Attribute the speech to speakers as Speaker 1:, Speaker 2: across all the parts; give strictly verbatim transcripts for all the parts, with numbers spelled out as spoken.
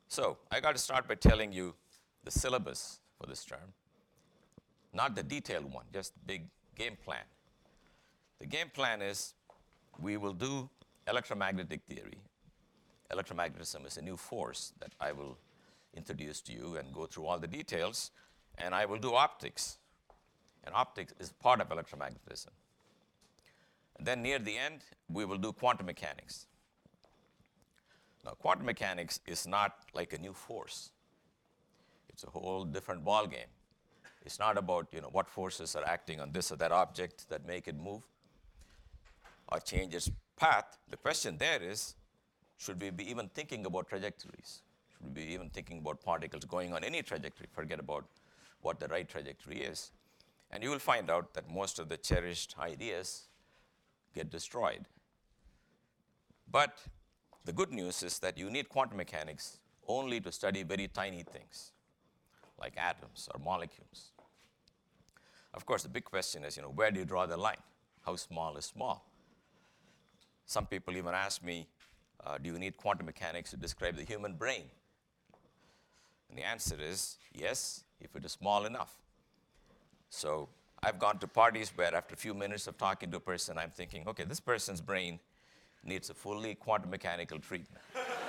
Speaker 1: So I got to start by telling you the syllabus for this term, not the detailed one, just big game plan. The game plan is we will do electromagnetic theory. Electromagnetism is a new force that I will introduce to you and go through all the details, and I will do optics. And optics is part of electromagnetism. And then near the end, we will do quantum mechanics. Now, quantum mechanics is not like a new force. It's a whole different ballgame. It's not about, you know, what forces are acting on this or that object that make it move or change its path. The question there is, should we be even thinking about trajectories? Should we be even thinking about particles going on any trajectory? Forget about what the right trajectory is. And you will find out that most of the cherished ideas get destroyed. But the good news is that you need quantum mechanics only to study very tiny things, like atoms or molecules. Of course, the big question is, you know, where do you draw the line? How small is small? Some people even ask me, uh, do you need quantum mechanics to describe the human brain? And the answer is yes, if it is small enough. So I've gone to parties where after a few minutes of talking to a person, I'm thinking, okay, this person's brain needs a fully quantum mechanical treatment.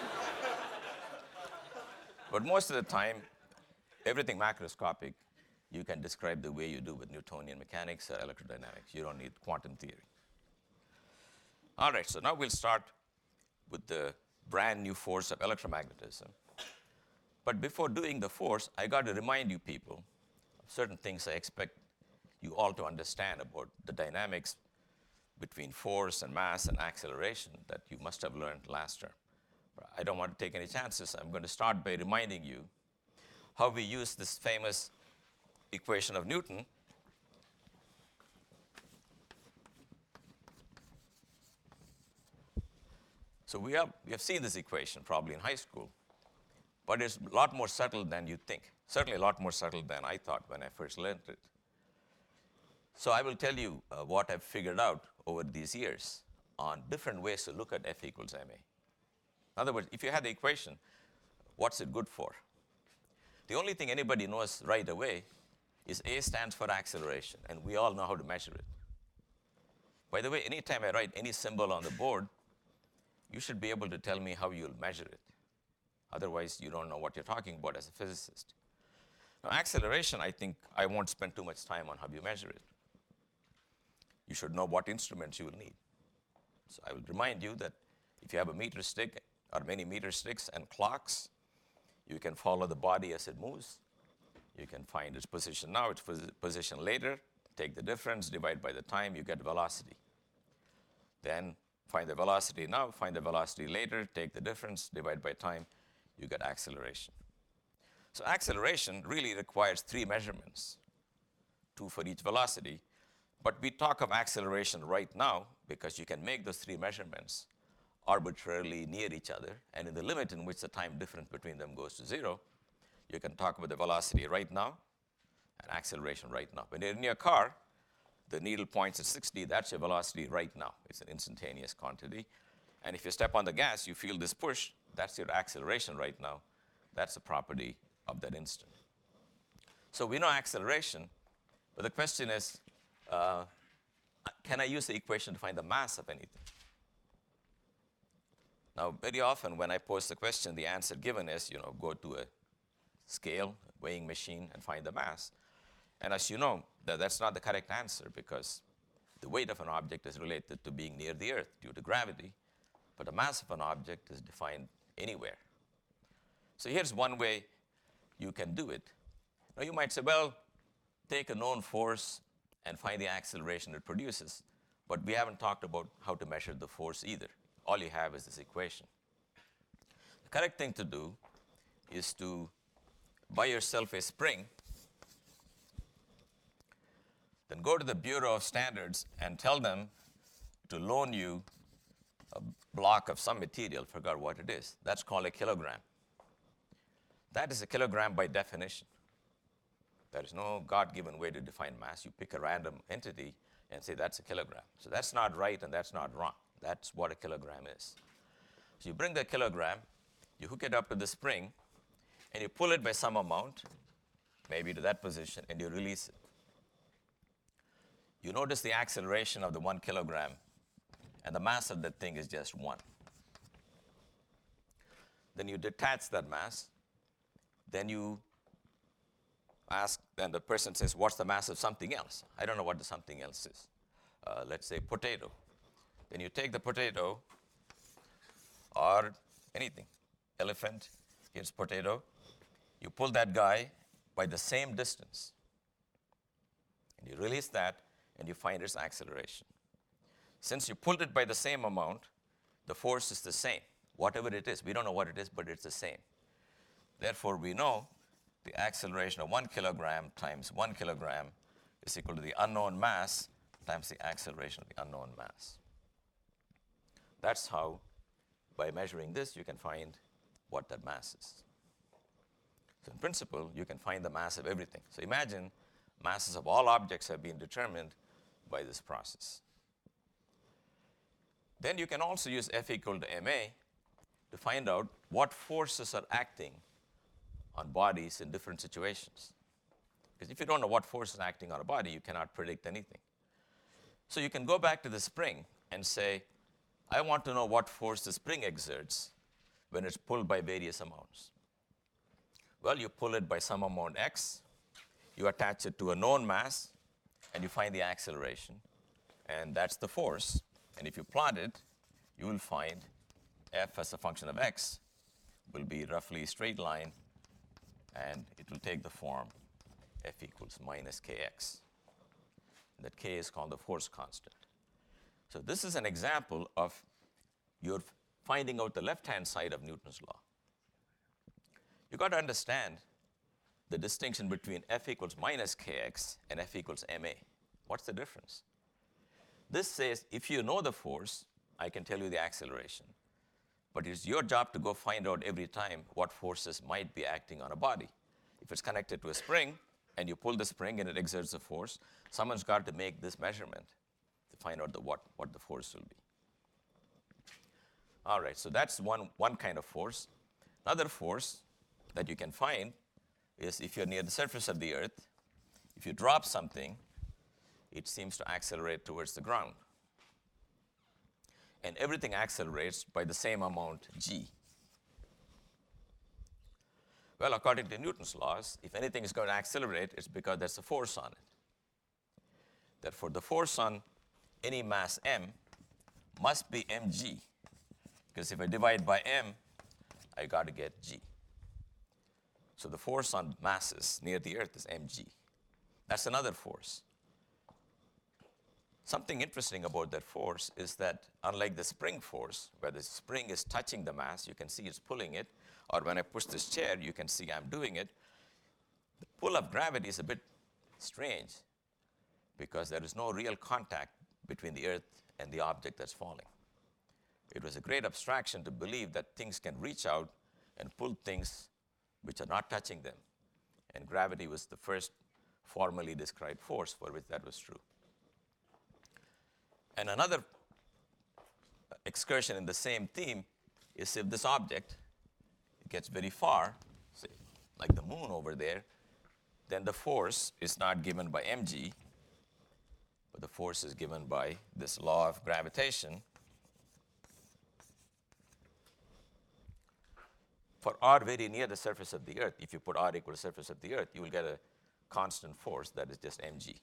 Speaker 1: But most of the time, everything macroscopic, you can describe the way you do with Newtonian mechanics or electrodynamics. You don't need quantum theory. All right, so now we'll start with the brand new force of electromagnetism. But before doing the force, I got to remind you people of certain things I expect you all to understand about the dynamics between force and mass and acceleration that you must have learned last term. But I don't want to take any chances. I'm going to start by reminding you how we use this famous equation of Newton. So we have, we have seen this equation probably in high school, but it's a lot more subtle than you think. Certainly a lot more subtle than I thought when I first learned it. So I will tell you uh, what I've figured out over these years on different ways to look at F equals ma. In other words, if you had the equation, what's it good for? The only thing anybody knows right away is A stands for acceleration, and we all know how to measure it. By the way, anytime I write any symbol on the board, you should be able to tell me how you'll measure it. Otherwise, you don't know what you're talking about as a physicist. Now, acceleration, I think I won't spend too much time on how you measure it. You should know what instruments you will need. So I will remind you that if you have a meter stick or many meter sticks and clocks, you can follow the body as it moves. You can find its position now, its position later, take the difference, divide by the time, you get velocity. Then find the velocity now, find the velocity later, take the difference, divide by time, you get acceleration. So acceleration really requires three measurements, two for each velocity. But we talk of acceleration right now because you can make those three measurements arbitrarily near each other, and in the limit in which the time difference between them goes to zero, you can talk about the velocity right now and acceleration right now. When you're in your car, the needle points at sixty, that's your velocity right now. It's an instantaneous quantity. And if you step on the gas, you feel this push, that's your acceleration right now. That's the property of that instant. So we know acceleration, but the question is, uh, can I use the equation to find the mass of anything? Now, very often when I pose the question, the answer given is, you know, go to a scale, weighing machine, and find the mass. And as you know, that that's not the correct answer because the weight of an object is related to being near the Earth due to gravity, but the mass of an object is defined anywhere. So here's one way you can do it. Now you might say, well, take a known force and find the acceleration it produces, but we haven't talked about how to measure the force either. All you have is this equation. The correct thing to do is to buy yourself a spring, then go to the Bureau of Standards and tell them to loan you a block of some material, forgot what it is. That's called a kilogram. That is a kilogram by definition. There is no God-given way to define mass. You pick a random entity and say that's a kilogram. So that's not right and that's not wrong. That's what a kilogram is. So you bring the kilogram, you hook it up to the spring, and you pull it by some amount, maybe to that position, and you release it. You notice the acceleration of the one kilogram, and the mass of that thing is just one. Then you detach that mass. Then you ask, then the person says, what's the mass of something else? I don't know what the something else is. Uh, let's say potato. Then you take the potato or anything, elephant, here's potato. You pull that guy by the same distance. And you release that, and you find its acceleration. Since you pulled it by the same amount, the force is the same. Whatever it is, we don't know what it is, but it's the same. Therefore, we know the acceleration of one kilogram times one kilogram is equal to the unknown mass times the acceleration of the unknown mass. That's how, by measuring this, you can find what that mass is. So in principle, you can find the mass of everything. So imagine masses of all objects have been determined by this process. Then you can also use F equal to ma to find out what forces are acting on bodies in different situations. Because if you don't know what force is acting on a body, you cannot predict anything. So you can go back to the spring and say, I want to know what force the spring exerts when it's pulled by various amounts. Well, you pull it by some amount x, you attach it to a known mass, and you find the acceleration, and that's the force. And if you plot it, you will find f as a function of x will be roughly a straight line, and it will take the form f equals minus kx. That k is called the force constant. So this is an example of you're finding out the left-hand side of Newton's law. You've got to understand the distinction between f equals minus kx and f equals ma. What's the difference? This says if you know the force, I can tell you the acceleration. But it's your job to go find out every time what forces might be acting on a body. If it's connected to a spring, and you pull the spring and it exerts a force, someone's got to make this measurement to find out the what, what the force will be. All right, so that's one, one kind of force. Another force that you can find is if you're near the surface of the earth, if you drop something, it seems to accelerate towards the ground. And everything accelerates by the same amount, g. Well, according to Newton's laws, if anything is going to accelerate, it's because there's a force on it. Therefore, the force on any mass m must be mg, because if I divide by m, I got to get g. So the force on masses near the earth is mg. That's another force. Something interesting about that force is that unlike the spring force, where the spring is touching the mass, you can see it's pulling it, or when I push this chair, you can see I'm doing it. The pull of gravity is a bit strange because there is no real contact between the earth and the object that's falling. It was a great abstraction to believe that things can reach out and pull things which are not touching them. And gravity was the first formally described force for which that was true. And another excursion in the same theme is if this object gets very far, say like the moon over there, then the force is not given by mg, but the force is given by this law of gravitation. For r very near the surface of the earth, if you put r equal to the surface of the earth, you will get a constant force that is just mg.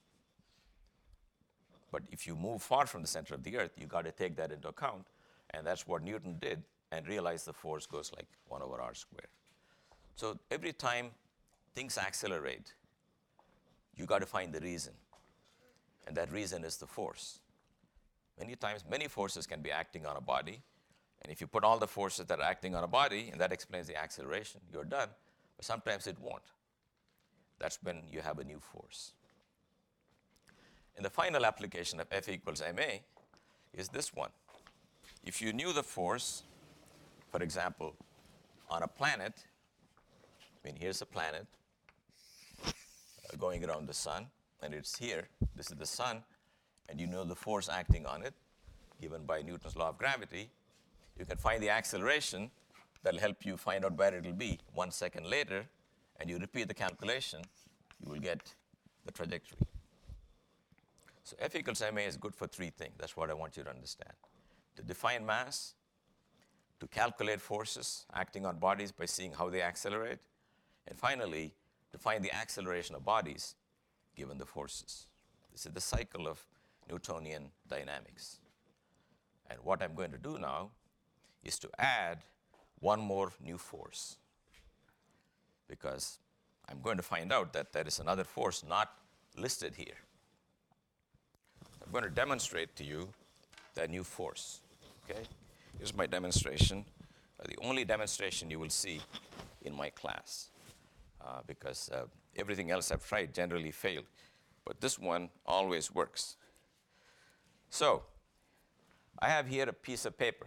Speaker 1: But if you move far from the center of the earth, you got to take that into account, and that's what Newton did, and realized the force goes like one over r squared. So every time things accelerate, you got to find the reason, and that reason is the force. Many times, many forces can be acting on a body, and if you put all the forces that are acting on a body, and that explains the acceleration, you're done, but sometimes it won't. That's when you have a new force. And the final application of F equals ma is this one. If you knew the force, for example, on a planet, I mean, here's a planet uh, going around the sun, and it's here. This is the sun, and you know the force acting on it, given by Newton's law of gravity. You can find the acceleration that'll help you find out where it'll be one second later, and you repeat the calculation, you will get the trajectory. So F equals ma is good for three things. That's what I want you to understand. To define mass, to calculate forces acting on bodies by seeing how they accelerate, and finally, to find the acceleration of bodies given the forces. This is the cycle of Newtonian dynamics. And what I'm going to do now is to add one more new force, because I'm going to find out that there is another force not listed here. I'm going to demonstrate to you that new force. Okay? Here's my demonstration, uh, the only demonstration you will see in my class, uh, because uh, everything else I've tried generally failed. But this one always works. So I have here a piece of paper.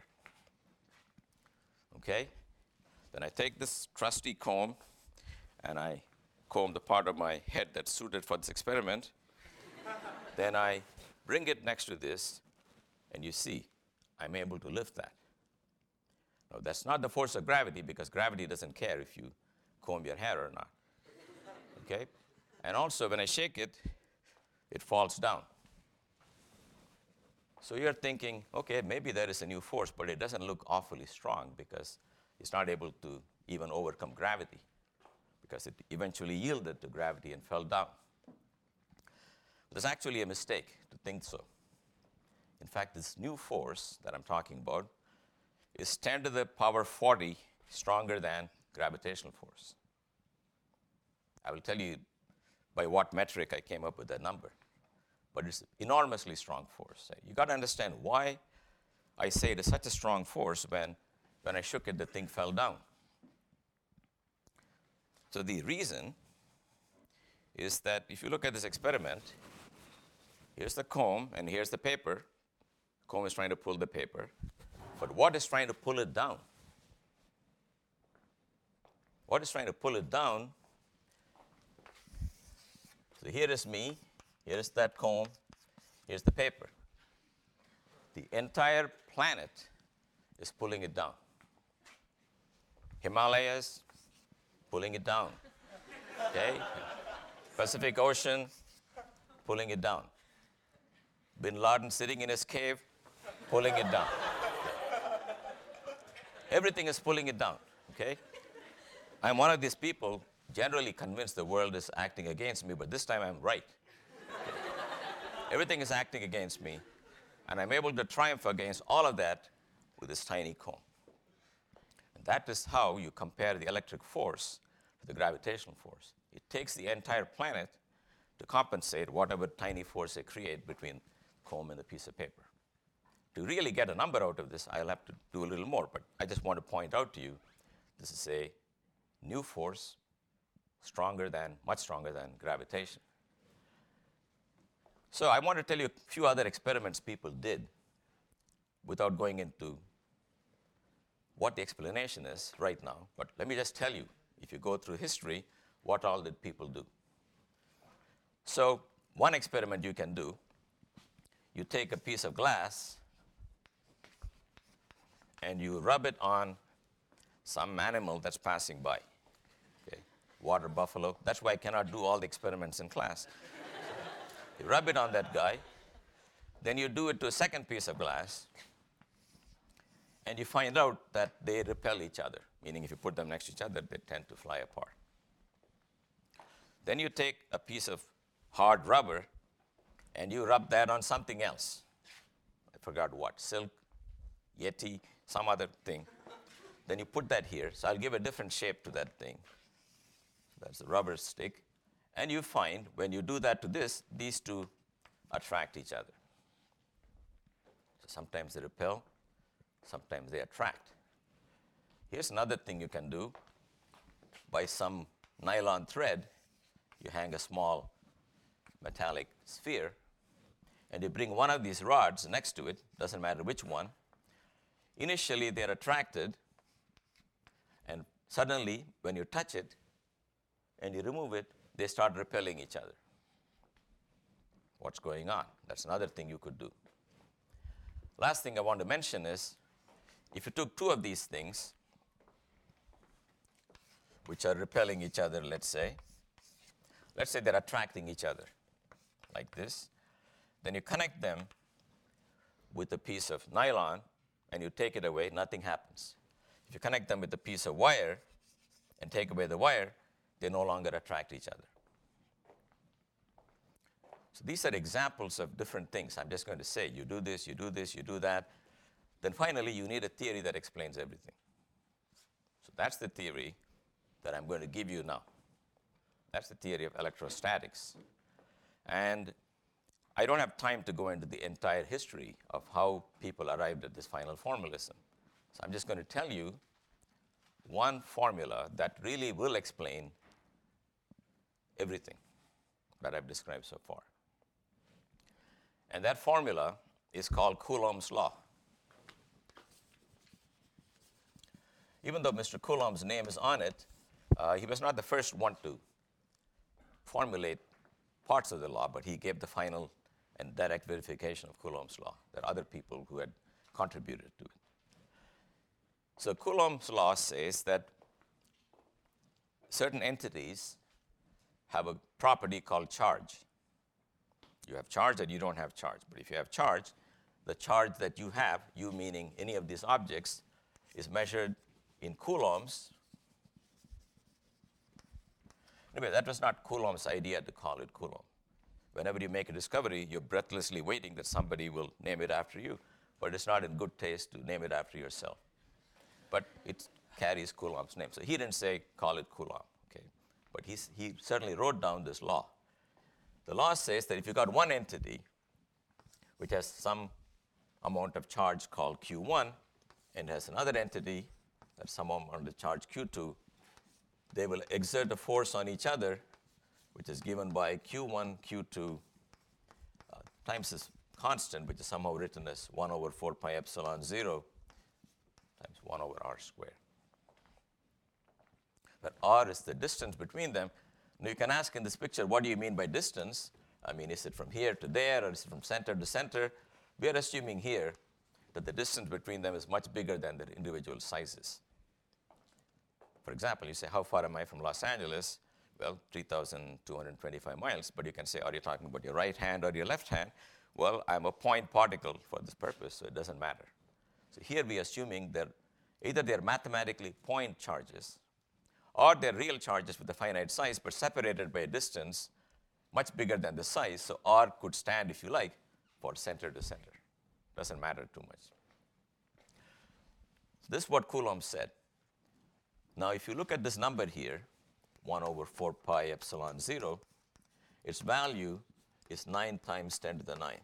Speaker 1: Okay? Then I take this trusty comb, and I comb the part of my head that's suited for this experiment. Then I bring it next to this, and you see, I'm able to lift that. Now, that's not the force of gravity, because gravity doesn't care if you comb your hair or not. Okay? And also, when I shake it, it falls down. So you're thinking, okay, maybe there is a new force, but it doesn't look awfully strong because it's not able to even overcome gravity, because it eventually yielded to gravity and fell down. There's actually a mistake to think so. In fact, this new force that I'm talking about is ten to the power forty stronger than gravitational force. I will tell you by what metric I came up with that number. But it's enormously strong force. You got to understand why I say it is such a strong force when, when I shook it, the thing fell down. So the reason is that if you look at this experiment, here's the comb and here's the paper. The comb is trying to pull the paper. But what is trying to pull it down? What is trying to pull it down? So here is me. Here's that comb. Here's the paper. The entire planet is pulling it down. Himalayas, pulling it down. Okay? Pacific Ocean, pulling it down. Bin Laden sitting in his cave, pulling it down. Everything is pulling it down. Okay? I'm one of these people generally convinced the world is acting against me, but this time I'm right. Everything is acting against me, and I'm able to triumph against all of that with this tiny comb. And that is how you compare the electric force to the gravitational force. It takes the entire planet to compensate whatever tiny force they create between the comb and the piece of paper. To really get a number out of this, I'll have to do a little more, but I just want to point out to you, this is a new force, stronger than, much stronger than gravitation. So I want to tell you a few other experiments people did without going into what the explanation is right now. But let me just tell you, if you go through history, what all did people do? So one experiment you can do, you take a piece of glass and you rub it on some animal that's passing by. Okay? Water buffalo. That's why I cannot do all the experiments in class. You rub it on that guy, then you do it to a second piece of glass, and you find out that they repel each other, meaning if you put them next to each other, they tend to fly apart. Then you take a piece of hard rubber, and you rub that on something else. I forgot what, silk, Yeti, some other thing. Then you put that here, so I'll give a different shape to that thing. That's the rubber stick. And you find, when you do that to this, these two attract each other. So sometimes they repel, sometimes they attract. Here's another thing you can do. By some nylon thread, you hang a small metallic sphere, and you bring one of these rods next to it, doesn't matter which one. Initially, they're attracted, and suddenly, when you touch it and you remove it, they start repelling each other. What's going on? That's another thing you could do. Last thing I want to mention is, if you took two of these things which are repelling each other, let's say. Let's say they're attracting each other, like this. Then you connect them with a piece of nylon, and you take it away, nothing happens. If you connect them with a piece of wire and take away the wire, they no longer attract each other. So these are examples of different things. I'm just going to say, you do this, you do this, you do that. Then finally, you need a theory that explains everything. So that's the theory that I'm going to give you now. That's the theory of electrostatics. And I don't have time to go into the entire history of how people arrived at this final formalism. So I'm just going to tell you one formula that really will explain everything that I've described so far. And that formula is called Coulomb's law. Even though Mister Coulomb's name is on it, uh, he was not the first one to formulate parts of the law, but he gave the final and direct verification of Coulomb's law. There are other people who had contributed to it. So Coulomb's law says that certain entities have a property called charge. You have charge and you don't have charge. But if you have charge, the charge that you have, you meaning any of these objects, is measured in coulombs. Anyway, that was not Coulomb's idea to call it Coulomb. Whenever you make a discovery, you're breathlessly waiting that somebody will name it after you. But it's not in good taste to name it after yourself. But it carries Coulomb's name. So he didn't say, call it Coulomb. Okay? But he's, he certainly wrote down this law. The law says that if you've got one entity which has some amount of charge called Q one and has another entity that's some amount of charge Q two, they will exert a force on each other, which is given by Q one, Q two uh, times this constant, which is somehow written as one over four pi epsilon zero times one over r squared. But r is the distance between them. Now you can ask in this picture, what do you mean by distance? I mean, is it from here to there, or is it from center to center? We are assuming here that the distance between them is much bigger than their individual sizes. For example, you say, how far am I from Los Angeles? Well, three thousand two hundred twenty-five miles. But you can say, are you talking about your right hand or your left hand? Well, I'm a point particle for this purpose, so it doesn't matter. So here we are assuming that either they're mathematically point charges, or they're real charges with a finite size, but separated by a distance much bigger than the size. So r could stand, if you like, for center to center. Doesn't matter too much. So this is what Coulomb said. Now, if you look at this number here, one over four pi epsilon zero, its value is nine times ten to the nine.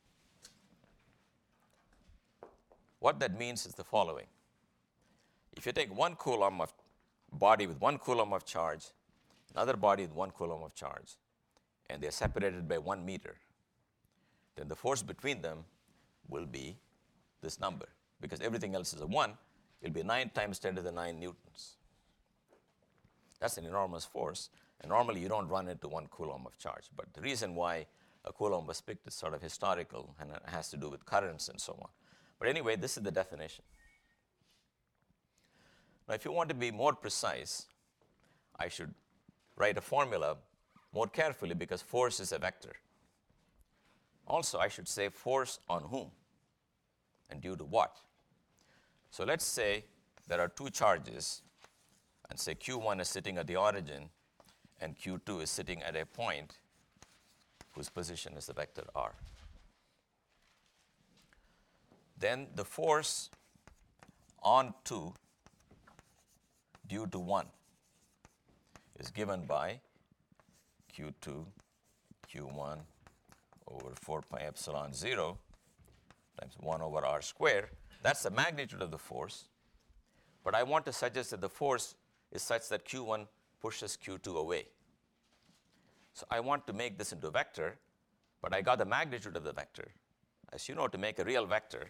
Speaker 1: What that means is the following. If you take one coulomb of body with one coulomb of charge, another body with one coulomb of charge, and they're separated by one meter, then the force between them will be this number. Because everything else is a one, it'll be nine times ten to the nine newtons. That's an enormous force. And normally you don't run into one coulomb of charge. But the reason why a coulomb was picked is sort of historical, and it has to do with currents and so on. But anyway, this is the definition. Now, if you want to be more precise, I should write a formula more carefully, because force is a vector. Also, I should say force on whom and due to what. So let's say there are two charges, and say Q one is sitting at the origin and Q two is sitting at a point whose position is the vector r. Then the force on two due to one is given by Q two, Q one over four pi epsilon zero times one over r squared. That's the magnitude of the force. But I want to suggest that the force is such that Q one pushes Q two away. So I want to make this into a vector, but I got the magnitude of the vector. As you know, to make a real vector,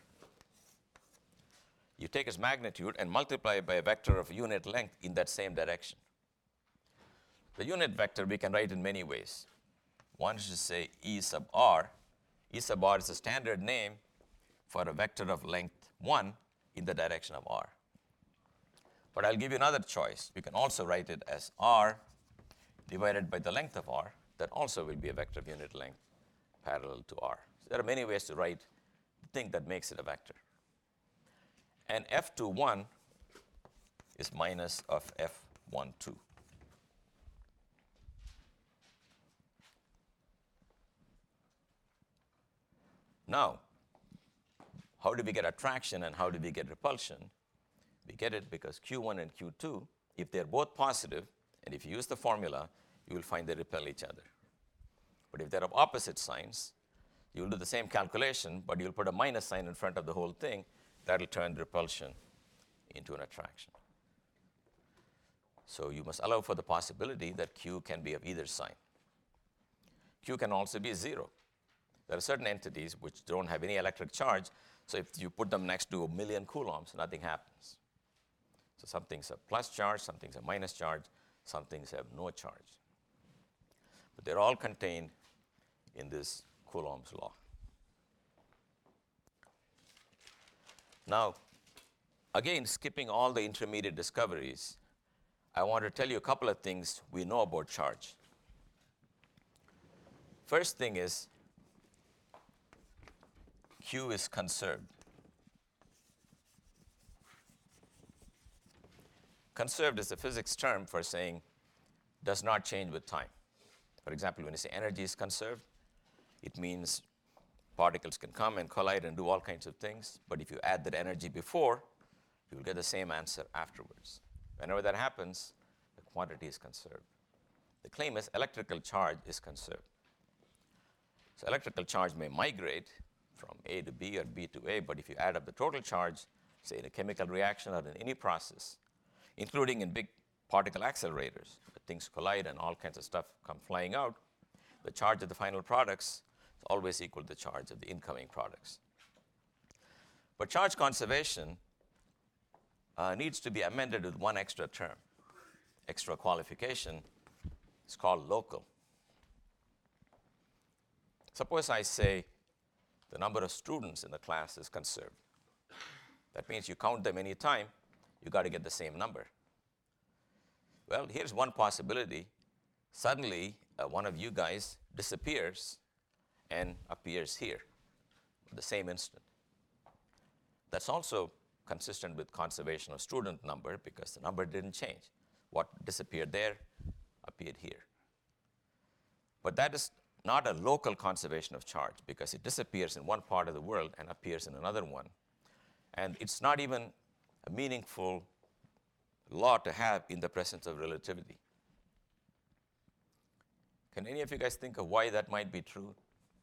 Speaker 1: you take its magnitude and multiply it by a vector of unit length in that same direction. The unit vector we can write in many ways. One is to say E sub r. E sub r is a standard name for a vector of length one in the direction of r. But I'll give you another choice. You can also write it as r divided by the length of r. That also will be a vector of unit length parallel to r. So there are many ways to write the thing that makes it a vector. And F two one is minus of F one two. Now, how do we get attraction and how do we get repulsion? We get it because Q one and Q two, if they're both positive, and if you use the formula, you will find they repel each other. But if they're of opposite signs, you'll do the same calculation, but you'll put a minus sign in front of the whole thing. That'll turn repulsion into an attraction. So you must allow for the possibility that Q can be of either sign. Q can also be zero. There are certain entities which don't have any electric charge, so if you put them next to a million coulombs, nothing happens. So some things have plus charge, some things have minus charge, some things have no charge. But they're all contained in this Coulomb's law. Now, again, skipping all the intermediate discoveries, I want to tell you a couple of things we know about charge. First thing is, Q is conserved. Conserved is a physics term for saying does not change with time. For example, when you say energy is conserved, it means particles can come and collide and do all kinds of things, but if you add that energy before, you will get the same answer afterwards. Whenever that happens, the quantity is conserved. The claim is electrical charge is conserved. So electrical charge may migrate from A to B or B to A, but if you add up the total charge, say in a chemical reaction or in any process, including in big particle accelerators, where things collide and all kinds of stuff come flying out, the charge of the final products is always equal to the charge of the incoming products. But charge conservation uh, needs to be amended with one extra term, extra qualification. It's called local. Suppose I say the number of students in the class is conserved. That means you count them any time, you got to get the same number. Well, here's one possibility. Suddenly, uh, one of you guys disappears and appears here at the same instant. That's also consistent with conservation of student number because the number didn't change. What disappeared there appeared here. But that is not a local conservation of charge because it disappears in one part of the world and appears in another one. And it's not even a meaningful law to have in the presence of relativity. Can any of you guys think of why that might be true?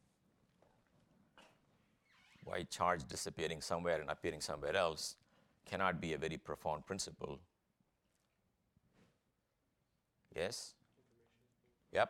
Speaker 1: Why charge disappearing somewhere and appearing somewhere else cannot be a very profound principle? Yes? Yep.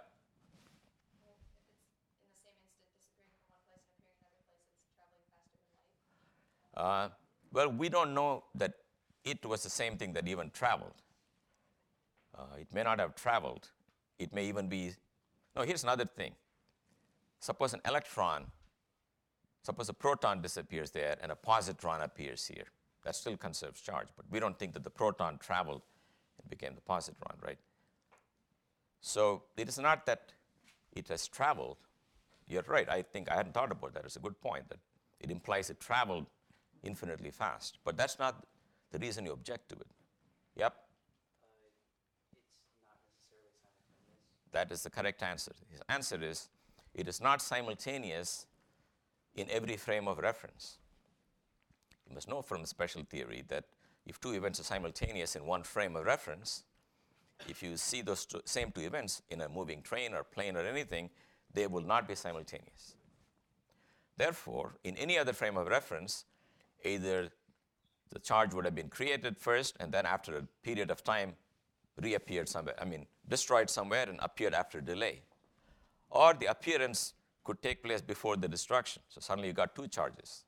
Speaker 1: Uh, well, we don't know that it was the same thing that even traveled. Uh, it may not have traveled. It may even be, no, here's another thing. Suppose an electron, suppose a proton disappears there and a positron appears here. That still conserves charge, but we don't think that the proton traveled and became the positron, right? So it is not that it has traveled. You're right, I think I hadn't thought about that. It's a good point that it implies it traveled infinitely fast, but that's not the reason you object to it. Yep?
Speaker 2: Uh, it's not necessarily simultaneous.
Speaker 1: That is the correct answer. His answer is, it is not simultaneous in every frame of reference. You must know from special theory that if two events are simultaneous in one frame of reference, if you see those two, same two events in a moving train or plane or anything, they will not be simultaneous. Therefore, in any other frame of reference, either the charge would have been created first and then after a period of time reappeared somewhere, I mean, destroyed somewhere and appeared after a delay. Or the appearance could take place before the destruction. So suddenly you got two charges.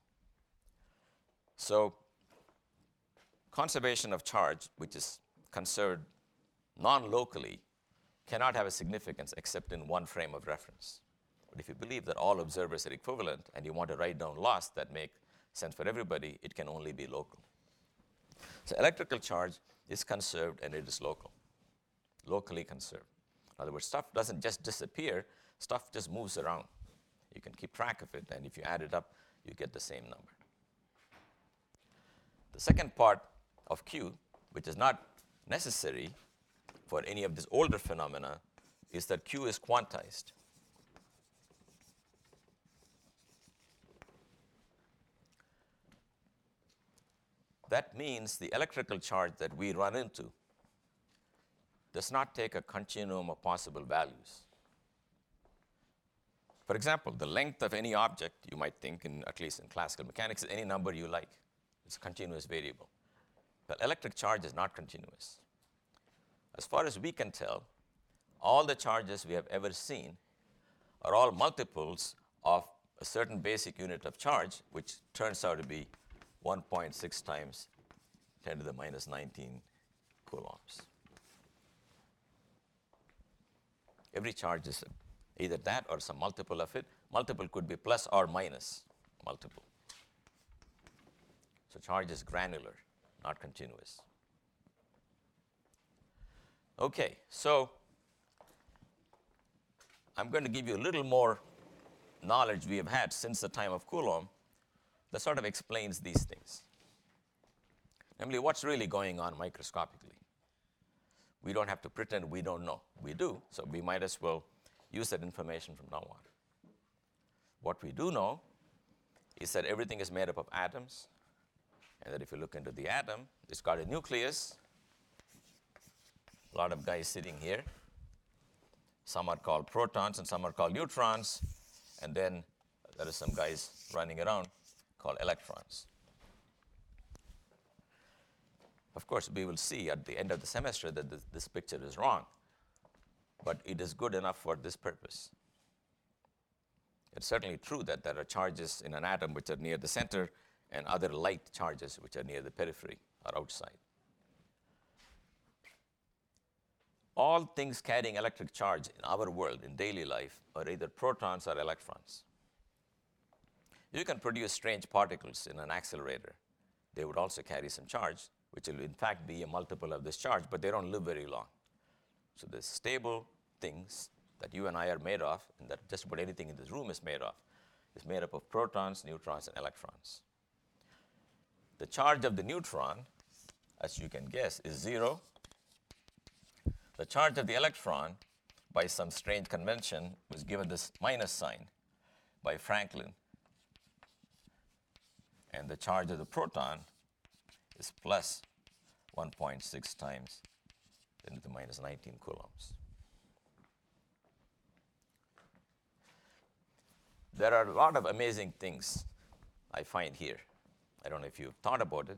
Speaker 1: So conservation of charge, which is conserved non-locally, cannot have a significance except in one frame of reference. But if you believe that all observers are equivalent and you want to write down laws that make sense for everybody, it can only be local. So electrical charge is conserved and it is local, locally conserved. In other words, stuff doesn't just disappear, stuff just moves around. You can keep track of it, and if you add it up, you get the same number. The second part of Q, which is not necessary for any of these older phenomena, is that Q is quantized. That means the electrical charge that we run into does not take a continuum of possible values. For example, the length of any object, you might think, in, at least in classical mechanics, is any number you like. It's a continuous variable. But electric charge is not continuous. As far as we can tell, all the charges we have ever seen are all multiples of a certain basic unit of charge, which turns out to be one point six times ten to the minus nineteen coulombs. Every charge is either that or some multiple of it. Multiple could be plus or minus multiple. So charge is granular, not continuous. Okay, so I'm going to give you a little more knowledge we have had since the time of Coulomb that sort of explains these things. Namely, what's really going on microscopically. We don't have to pretend we don't know. We do, so we might as well use that information from now on. What we do know is that everything is made up of atoms, and that if you look into the atom, it's got a nucleus. A lot of guys sitting here. Some are called protons and some are called neutrons, and then there are some guys running around called electrons. Of course, we will see at the end of the semester that this, this picture is wrong, but it is good enough for this purpose. It's certainly true that there are charges in an atom which are near the center and other light charges which are near the periphery or outside. All things carrying electric charge in our world, in daily life, are either protons or electrons. You can produce strange particles in an accelerator. They would also carry some charge, which will in fact be a multiple of this charge, but they don't live very long. So the stable things that you and I are made of, and that just about anything in this room is made of, is made up of protons, neutrons, and electrons. The charge of the neutron, as you can guess, is zero. The charge of the electron, by some strange convention, was given this minus sign by Franklin. And the charge of the proton is plus one point six times ten to the minus nineteen coulombs. There are a lot of amazing things I find here. I don't know if you've thought about it.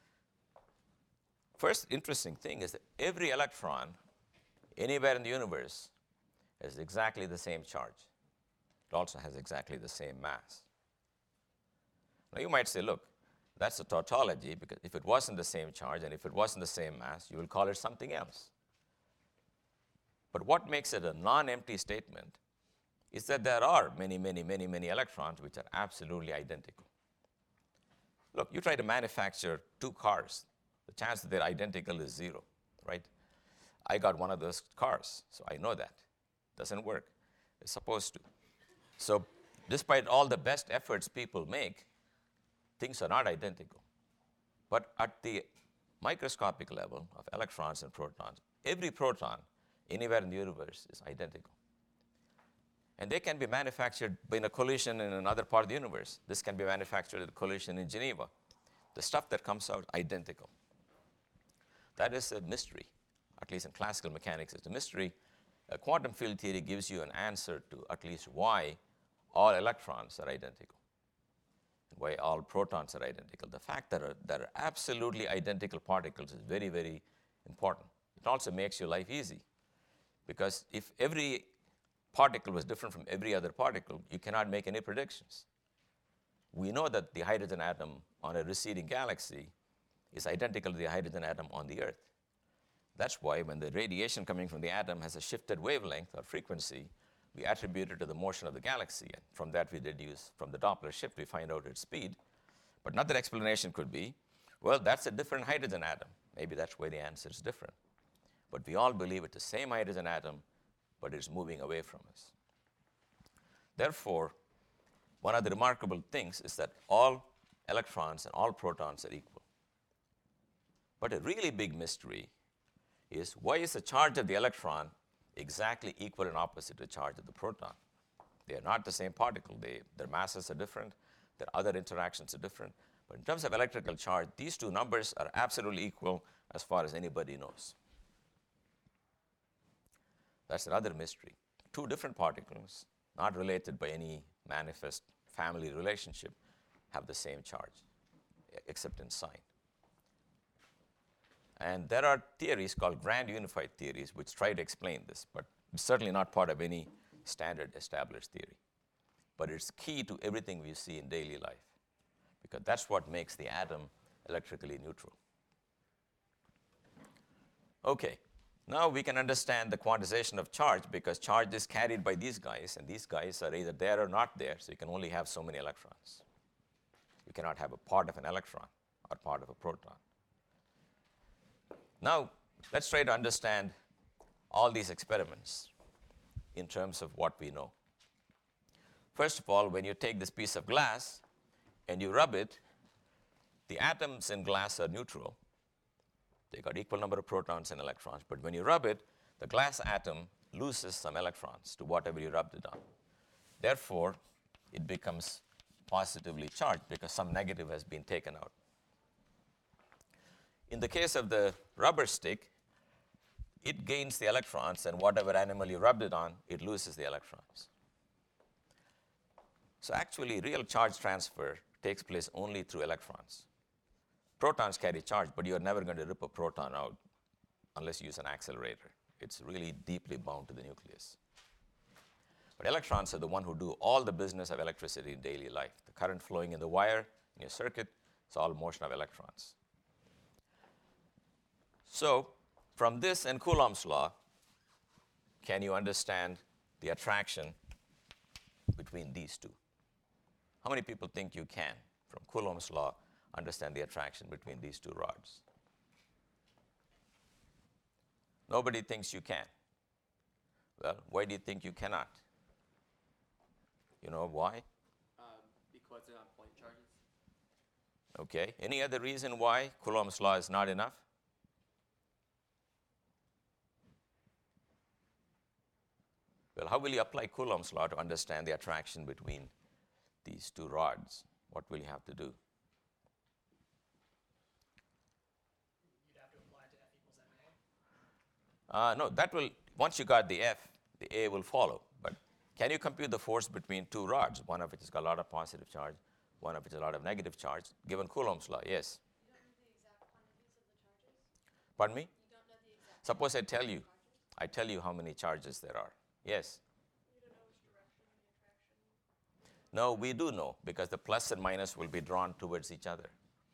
Speaker 1: First interesting thing is that every electron anywhere in the universe has exactly the same charge. It also has exactly the same mass. Now you might say, look, that's a tautology, because if it wasn't the same charge and if it wasn't the same mass, you will call it something else. But what makes it a non-empty statement is that there are many, many, many, many electrons which are absolutely identical. Look, you try to manufacture two cars. The chance that they're identical is zero, right? I got one of those cars, so I know that. Doesn't work. It's supposed to. So despite all the best efforts people make, things are not identical. But at the microscopic level of electrons and protons, every proton anywhere in the universe is identical. And they can be manufactured in a collision in another part of the universe. This can be manufactured at a collision in Geneva. The stuff that comes out, identical. That is a mystery. At least in classical mechanics, it's a mystery. A quantum field theory gives you an answer to at least why all electrons are identical, and why all protons are identical. The fact that are, there are absolutely identical particles is very, very important. It also makes your life easy, because if every particle was different from every other particle, you cannot make any predictions. We know that the hydrogen atom on a receding galaxy is identical to the hydrogen atom on the Earth. That's why when the radiation coming from the atom has a shifted wavelength or frequency, we attribute it to the motion of the galaxy. And from that we deduce, from the Doppler shift, we find out its speed. But another explanation could be, well, that's a different hydrogen atom. Maybe that's why the answer is different. But we all believe it's the same hydrogen atom, but it's moving away from us. Therefore, one of the remarkable things is that all electrons and all protons are equal. But a really big mystery is, why is the charge of the electron exactly equal and opposite to the charge of the proton? They are not the same particle. They, their masses are different. Their other interactions are different. But in terms of electrical charge, these two numbers are absolutely equal as far as anybody knows. That's another mystery. Two different particles, not related by any manifest family relationship, have the same charge, except in sign. And there are theories called grand unified theories which try to explain this, but it's certainly not part of any standard established theory. But it's key to everything we see in daily life, because that's what makes the atom electrically neutral. Okay, now we can understand the quantization of charge, because charge is carried by these guys, and these guys are either there or not there, so you can only have so many electrons. You cannot have a part of an electron or part of a proton. Now, let's try to understand all these experiments in terms of what we know. First of all, when you take this piece of glass and you rub it, the atoms in glass are neutral. They got equal number of protons and electrons. But when you rub it, the glass atom loses some electrons to whatever you rubbed it on. Therefore, it becomes positively charged because some negative has been taken out. In the case of the rubber stick, it gains the electrons, and whatever animal you rubbed it on, it loses the electrons. So actually, real charge transfer takes place only through electrons. Protons carry charge, but you're never going to rip a proton out unless you use an accelerator. It's really deeply bound to the nucleus. But electrons are the one who do all the business of electricity in daily life. The current flowing in the wire, in your circuit, it's all motion of electrons. So, from this and Coulomb's law, can you understand the attraction between these two? How many people think you can, from Coulomb's law, understand the attraction between these two rods? Nobody thinks you can. Well, why do you think you cannot? You know why?
Speaker 2: Um, because they're not point charges.
Speaker 1: Okay. Any other reason why Coulomb's law is not enough? Well, how will you apply Coulomb's law to understand the attraction between these two rods? What will you have to do?
Speaker 3: You'd have to apply it to F equals M A?
Speaker 1: Uh, no, that will, once you got the F, the A will follow. But can you compute the force between two rods, one of which has got a lot of positive charge, one of which has a lot of negative charge, given Coulomb's law? Yes.
Speaker 4: You don't know the exact quantities of the charges?
Speaker 1: Pardon me?
Speaker 4: You don't know the exact
Speaker 1: Suppose I tell you,
Speaker 4: charges?
Speaker 1: I tell you how many charges there are. Yes.
Speaker 4: You don't know which direction the attraction.
Speaker 1: No, we do know, because the plus and minus will be drawn towards each other.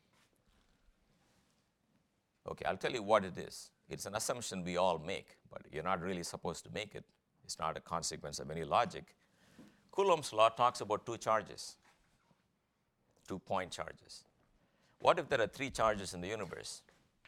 Speaker 1: Okay, I'll tell you what it is. It's an assumption we all make, but you're not really supposed to make it. It's not a consequence of any logic. Coulomb's law talks about two charges, two point charges. What if there are three charges in the universe?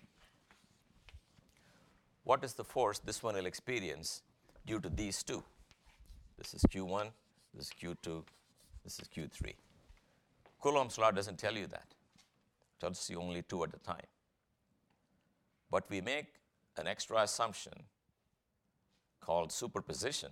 Speaker 1: What is the force this one will experience due to these two? This is Q one, this is Q two, this is Q three. Coulomb's law doesn't tell you that. It tells you only two at a time. But we make an extra assumption called superposition,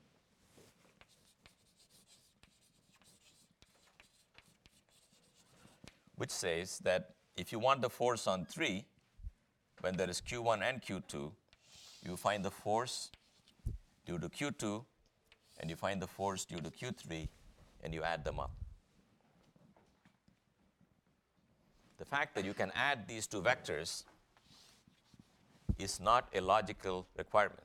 Speaker 1: which says that if you want the force on three, when there is Q one and Q two, you find the force due to Q two, and you find the force due to Q three, and you add them up. The fact that you can add these two vectors is not a logical requirement.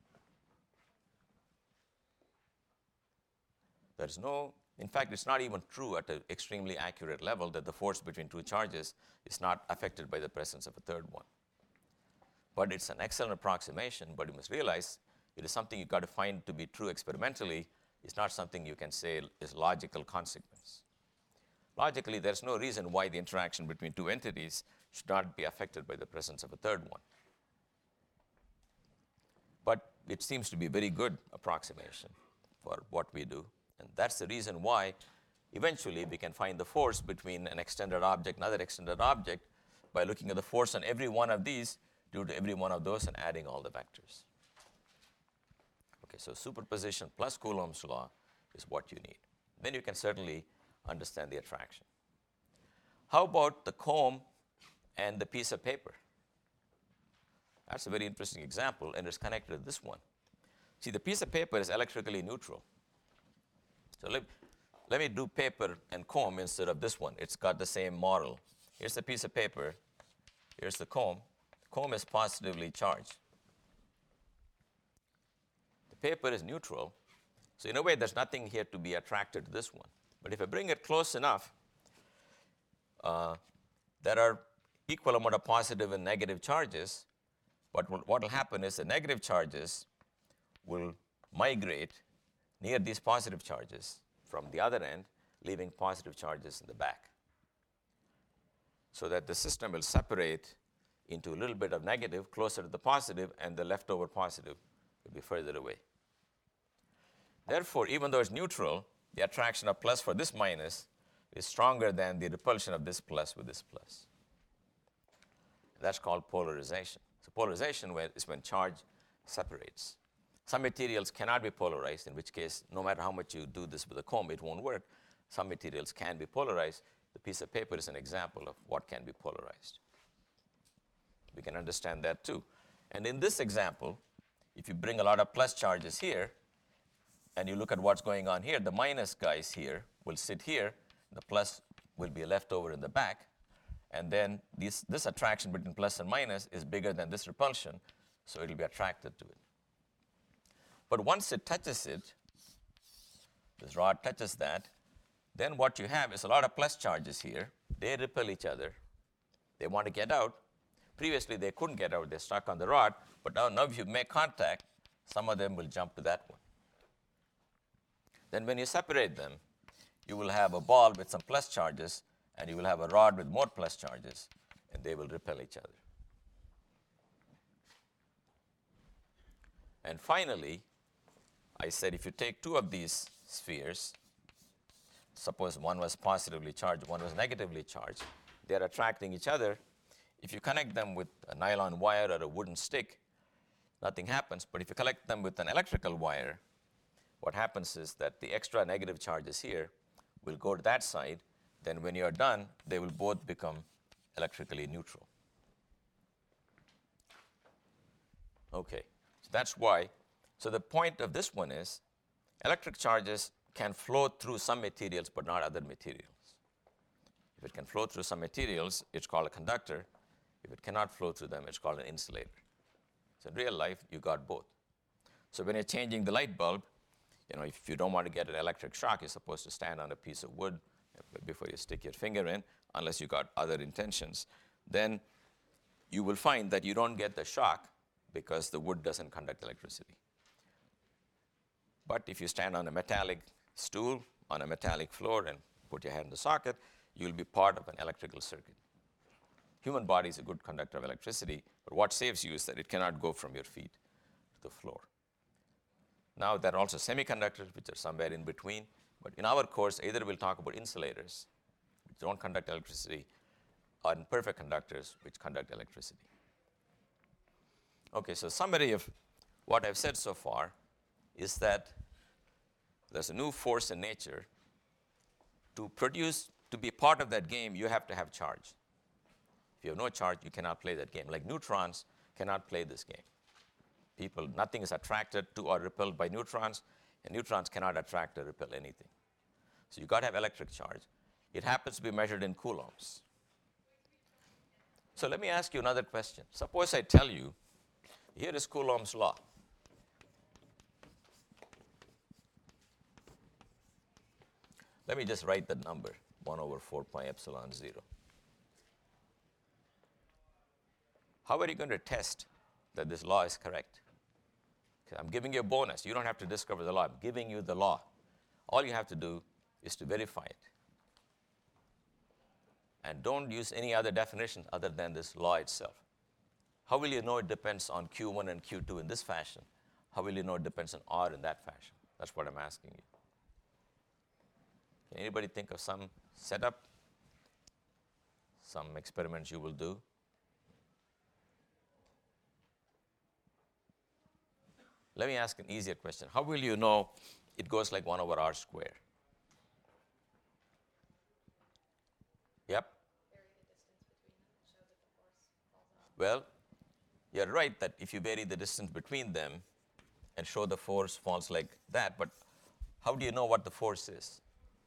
Speaker 1: There's no, in fact, it's not even true at an extremely accurate level that the force between two charges is not affected by the presence of a third one. But it's an excellent approximation, but you must realize it is something you've got to find to be true experimentally. It's not something you can say is logical consequence. Logically, there's no reason why the interaction between two entities should not be affected by the presence of a third one. But it seems to be a very good approximation for what we do. And that's the reason why eventually we can find the force between an extended object and another extended object by looking at the force on every one of these due to every one of those and adding all the vectors. Okay, so superposition plus Coulomb's law is what you need. Then you can certainly understand the attraction. How about the comb and the piece of paper? That's a very interesting example, and it's connected to this one. See, the piece of paper is electrically neutral. So let, let me do paper and comb instead of this one. It's got the same model. Here's the piece of paper. Here's the comb. The comb is positively charged. The paper is neutral. So in a way, there's nothing here to be attracted to this one. But if I bring it close enough, uh, there are equal amount of positive and negative charges. But what will happen is the negative charges will migrate near these positive charges from the other end, leaving positive charges in the back. So that the system will separate into a little bit of negative closer to the positive, and the leftover positive will be further away. Therefore, even though it's neutral, the attraction of plus for this minus is stronger than the repulsion of this plus with this plus. That's called polarization. So polarization is when charge separates. Some materials cannot be polarized, in which case, no matter how much you do this with a comb, it won't work. Some materials can be polarized. The piece of paper is an example of what can be polarized. We can understand that too. And in this example, if you bring a lot of plus charges here, and you look at what's going on here, the minus guys here will sit here, the plus will be left over in the back, and then this, this attraction between plus and minus is bigger than this repulsion, so it will be attracted to it. But once it touches it, this rod touches that, then what you have is a lot of plus charges here. They repel each other. They want to get out. Previously, they couldn't get out. They're stuck on the rod. But now, now if you make contact, some of them will jump to that one. Then when you separate them, you will have a ball with some plus charges, and you will have a rod with more plus charges, and they will repel each other. And finally, I said if you take two of these spheres, suppose one was positively charged, one was negatively charged, they are attracting each other. If you connect them with a nylon wire or a wooden stick, nothing happens. But if you connect them with an electrical wire, what happens is that the extra negative charges here will go to that side. Then when you are done, they will both become electrically neutral. Okay, so that's why. So the point of this one is electric charges can flow through some materials but not other materials. If it can flow through some materials, it's called a conductor. If it cannot flow through them, it's called an insulator. So in real life, you got both. So when you're changing the light bulb, you know, if you don't want to get an electric shock, you're supposed to stand on a piece of wood before you stick your finger in, unless you got other intentions. Then you will find that you don't get the shock because the wood doesn't conduct electricity. But if you stand on a metallic stool on a metallic floor and put your head in the socket, you'll be part of an electrical circuit. Human body is a good conductor of electricity, but what saves you is that it cannot go from your feet to the floor. Now, there are also semiconductors, which are somewhere in between. But in our course, either we'll talk about insulators, which don't conduct electricity, or imperfect conductors, which conduct electricity. Okay, so summary of what I've said so far is that there's a new force in nature. To produce, to be part of that game, you have to have charge. If you have no charge, you cannot play that game. Like neutrons cannot play this game. People, nothing is attracted to or repelled by neutrons, and neutrons cannot attract or repel anything. So you've got to have electric charge. It happens to be measured in coulombs. So let me ask you another question. Suppose I tell you, here is Coulomb's law. Let me just write the number, one over four pi epsilon zero. How are you going to test that this law is correct? Okay, I'm giving you a bonus. You don't have to discover the law. I'm giving you the law. All you have to do is to verify it. and don't use any other definition other than this law itself. How will you know it depends on Q one and Q two in this fashion? How will you know it depends on R in that fashion? That's what I'm asking you. Can anybody think of some setup, some experiments you will do? Let me ask an easier question. How will you know it goes like one over R squared? Yep.
Speaker 4: Vary the distance between them to show that the force falls off.
Speaker 1: Well, you're right that if you vary the distance between them and show the force falls like that, but how do you know what the force is?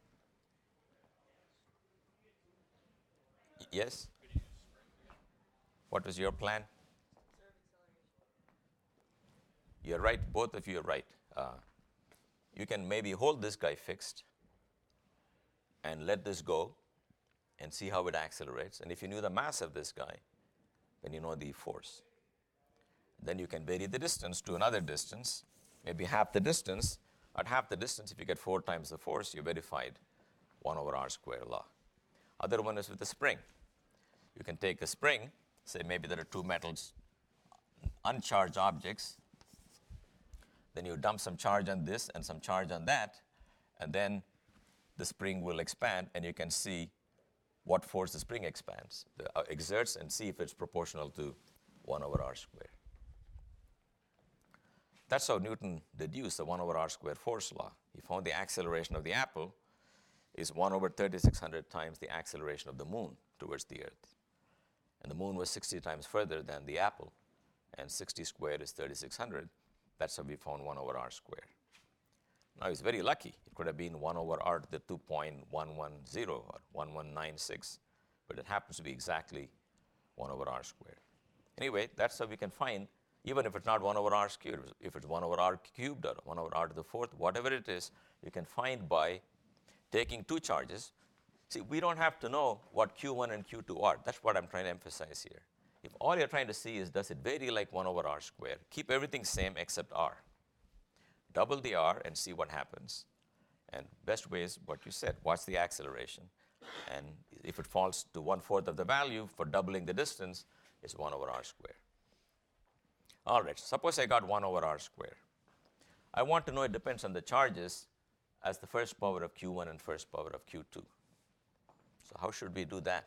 Speaker 1: Y- Yes? What was your plan? You're right, both of you are right. Uh, you can maybe hold this guy fixed and let this go and see how it accelerates. And if you knew the mass of this guy, then you know the force. Then you can vary the distance to another distance, maybe half the distance. At half the distance, if you get four times the force, you verified one over R square law. Other one is with the spring. You can take a spring, say maybe there are two metals, uncharged objects. Then you dump some charge on this and some charge on that, and then the spring will expand, and you can see what force the spring expands, the, uh, exerts, and see if it's proportional to one over R squared. That's how Newton deduced the one over R squared force law. He found the acceleration of the apple is one over thirty-six hundred times the acceleration of the moon towards the Earth. And the moon was sixty times further than the apple, and sixty squared is thirty-six hundred. That's how we found one over R squared. Now he's very lucky. It could have been one over R to the two point one one zero or one one nine six, but it happens to be exactly one over R squared. Anyway, that's how we can find, even if it's not one over R squared, if it's one over R cubed or one over R to the fourth, whatever it is, you can find by taking two charges. See, we don't have to know what Q one and Q two are. That's what I'm trying to emphasize here. If all you're trying to see is does it vary like one over R squared, keep everything same except R. Double the R and see what happens. And best way is what you said, watch the acceleration. And if it falls to one-fourth of the value for doubling the distance, it's one over R squared. All right, suppose I got one over R squared. I want to know it depends on the charges as the first power of Q one and first power of Q two. So how should we do that?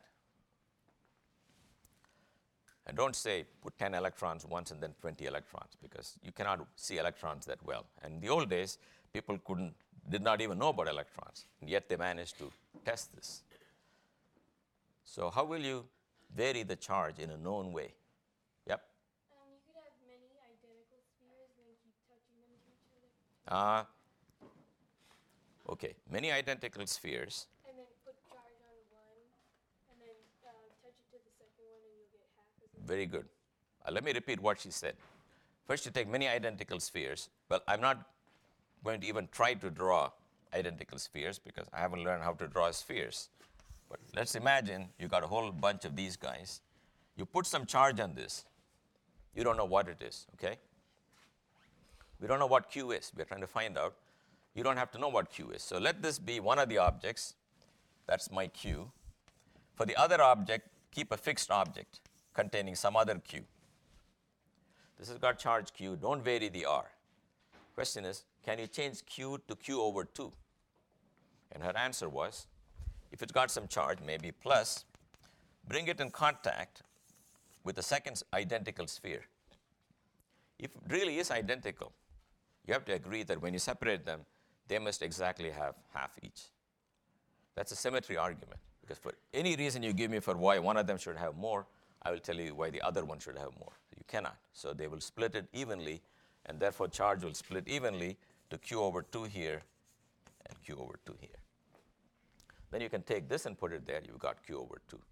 Speaker 1: And don't say put ten electrons once and then twenty electrons, because you cannot see electrons that well. And in the old days, people couldn't, did not even know about electrons, and yet they managed to test this. So how will you vary the charge in a known way? Yep?
Speaker 4: Um, you could have many identical spheres and then keep touching them to each other.
Speaker 1: Uh, okay, many identical spheres.
Speaker 4: And then put charge on one, and then uh, touch it to the second one, and you'll get half as much.
Speaker 1: Very good. Uh, let me repeat what she said. First, you take many identical spheres. Well, I'm not going to even try to draw identical spheres because I haven't learned how to draw spheres. But let's imagine you got a whole bunch of these guys. You put some charge on this. You don't know what it is, okay? We don't know what Q is. We're trying to find out. You don't have to know what Q is. So let this be one of the objects. That's my Q. For the other object, keep a fixed object containing some other Q. This has got charge Q. Don't vary the R. Question is, can you change Q to Q over two? And her answer was, if it's got some charge, maybe plus, bring it in contact with the second identical sphere. If it really is identical, you have to agree that when you separate them, they must exactly have half each. That's a symmetry argument, because for any reason you give me for why one of them should have more, I will tell you why the other one should have more. You cannot. So they will split it evenly, and therefore charge will split evenly to Q over two here and Q over two here. Then you can take this and put it there. You've got Q over two.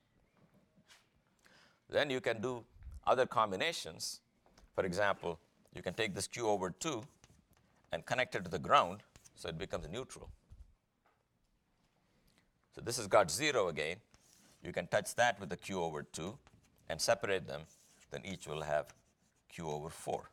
Speaker 1: Then you can do other combinations. For example, you can take this Q over two and connect it to the ground, so it becomes neutral. So this has got zero again. You can touch that with the Q over two and separate them. Then each will have Q over four.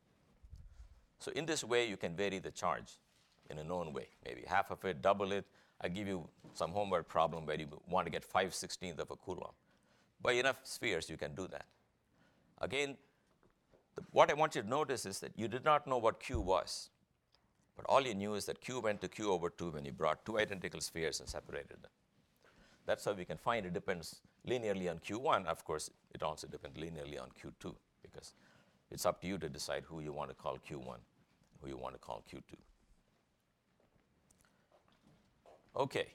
Speaker 1: So in this way, you can vary the charge in a known way. Maybe half of it, double it, I give you some homework problem where you want to get five sixteenths of a coulomb. By enough spheres, you can do that. Again, the, what I want you to notice is that you did not know what Q was. But all you knew is that Q went to Q over two when you brought two identical spheres and separated them. That's how we can find it depends linearly on Q one. Of course, it also depends linearly on Q two, because it's up to you to decide who you want to call Q one, who you want to call Q two. Okay.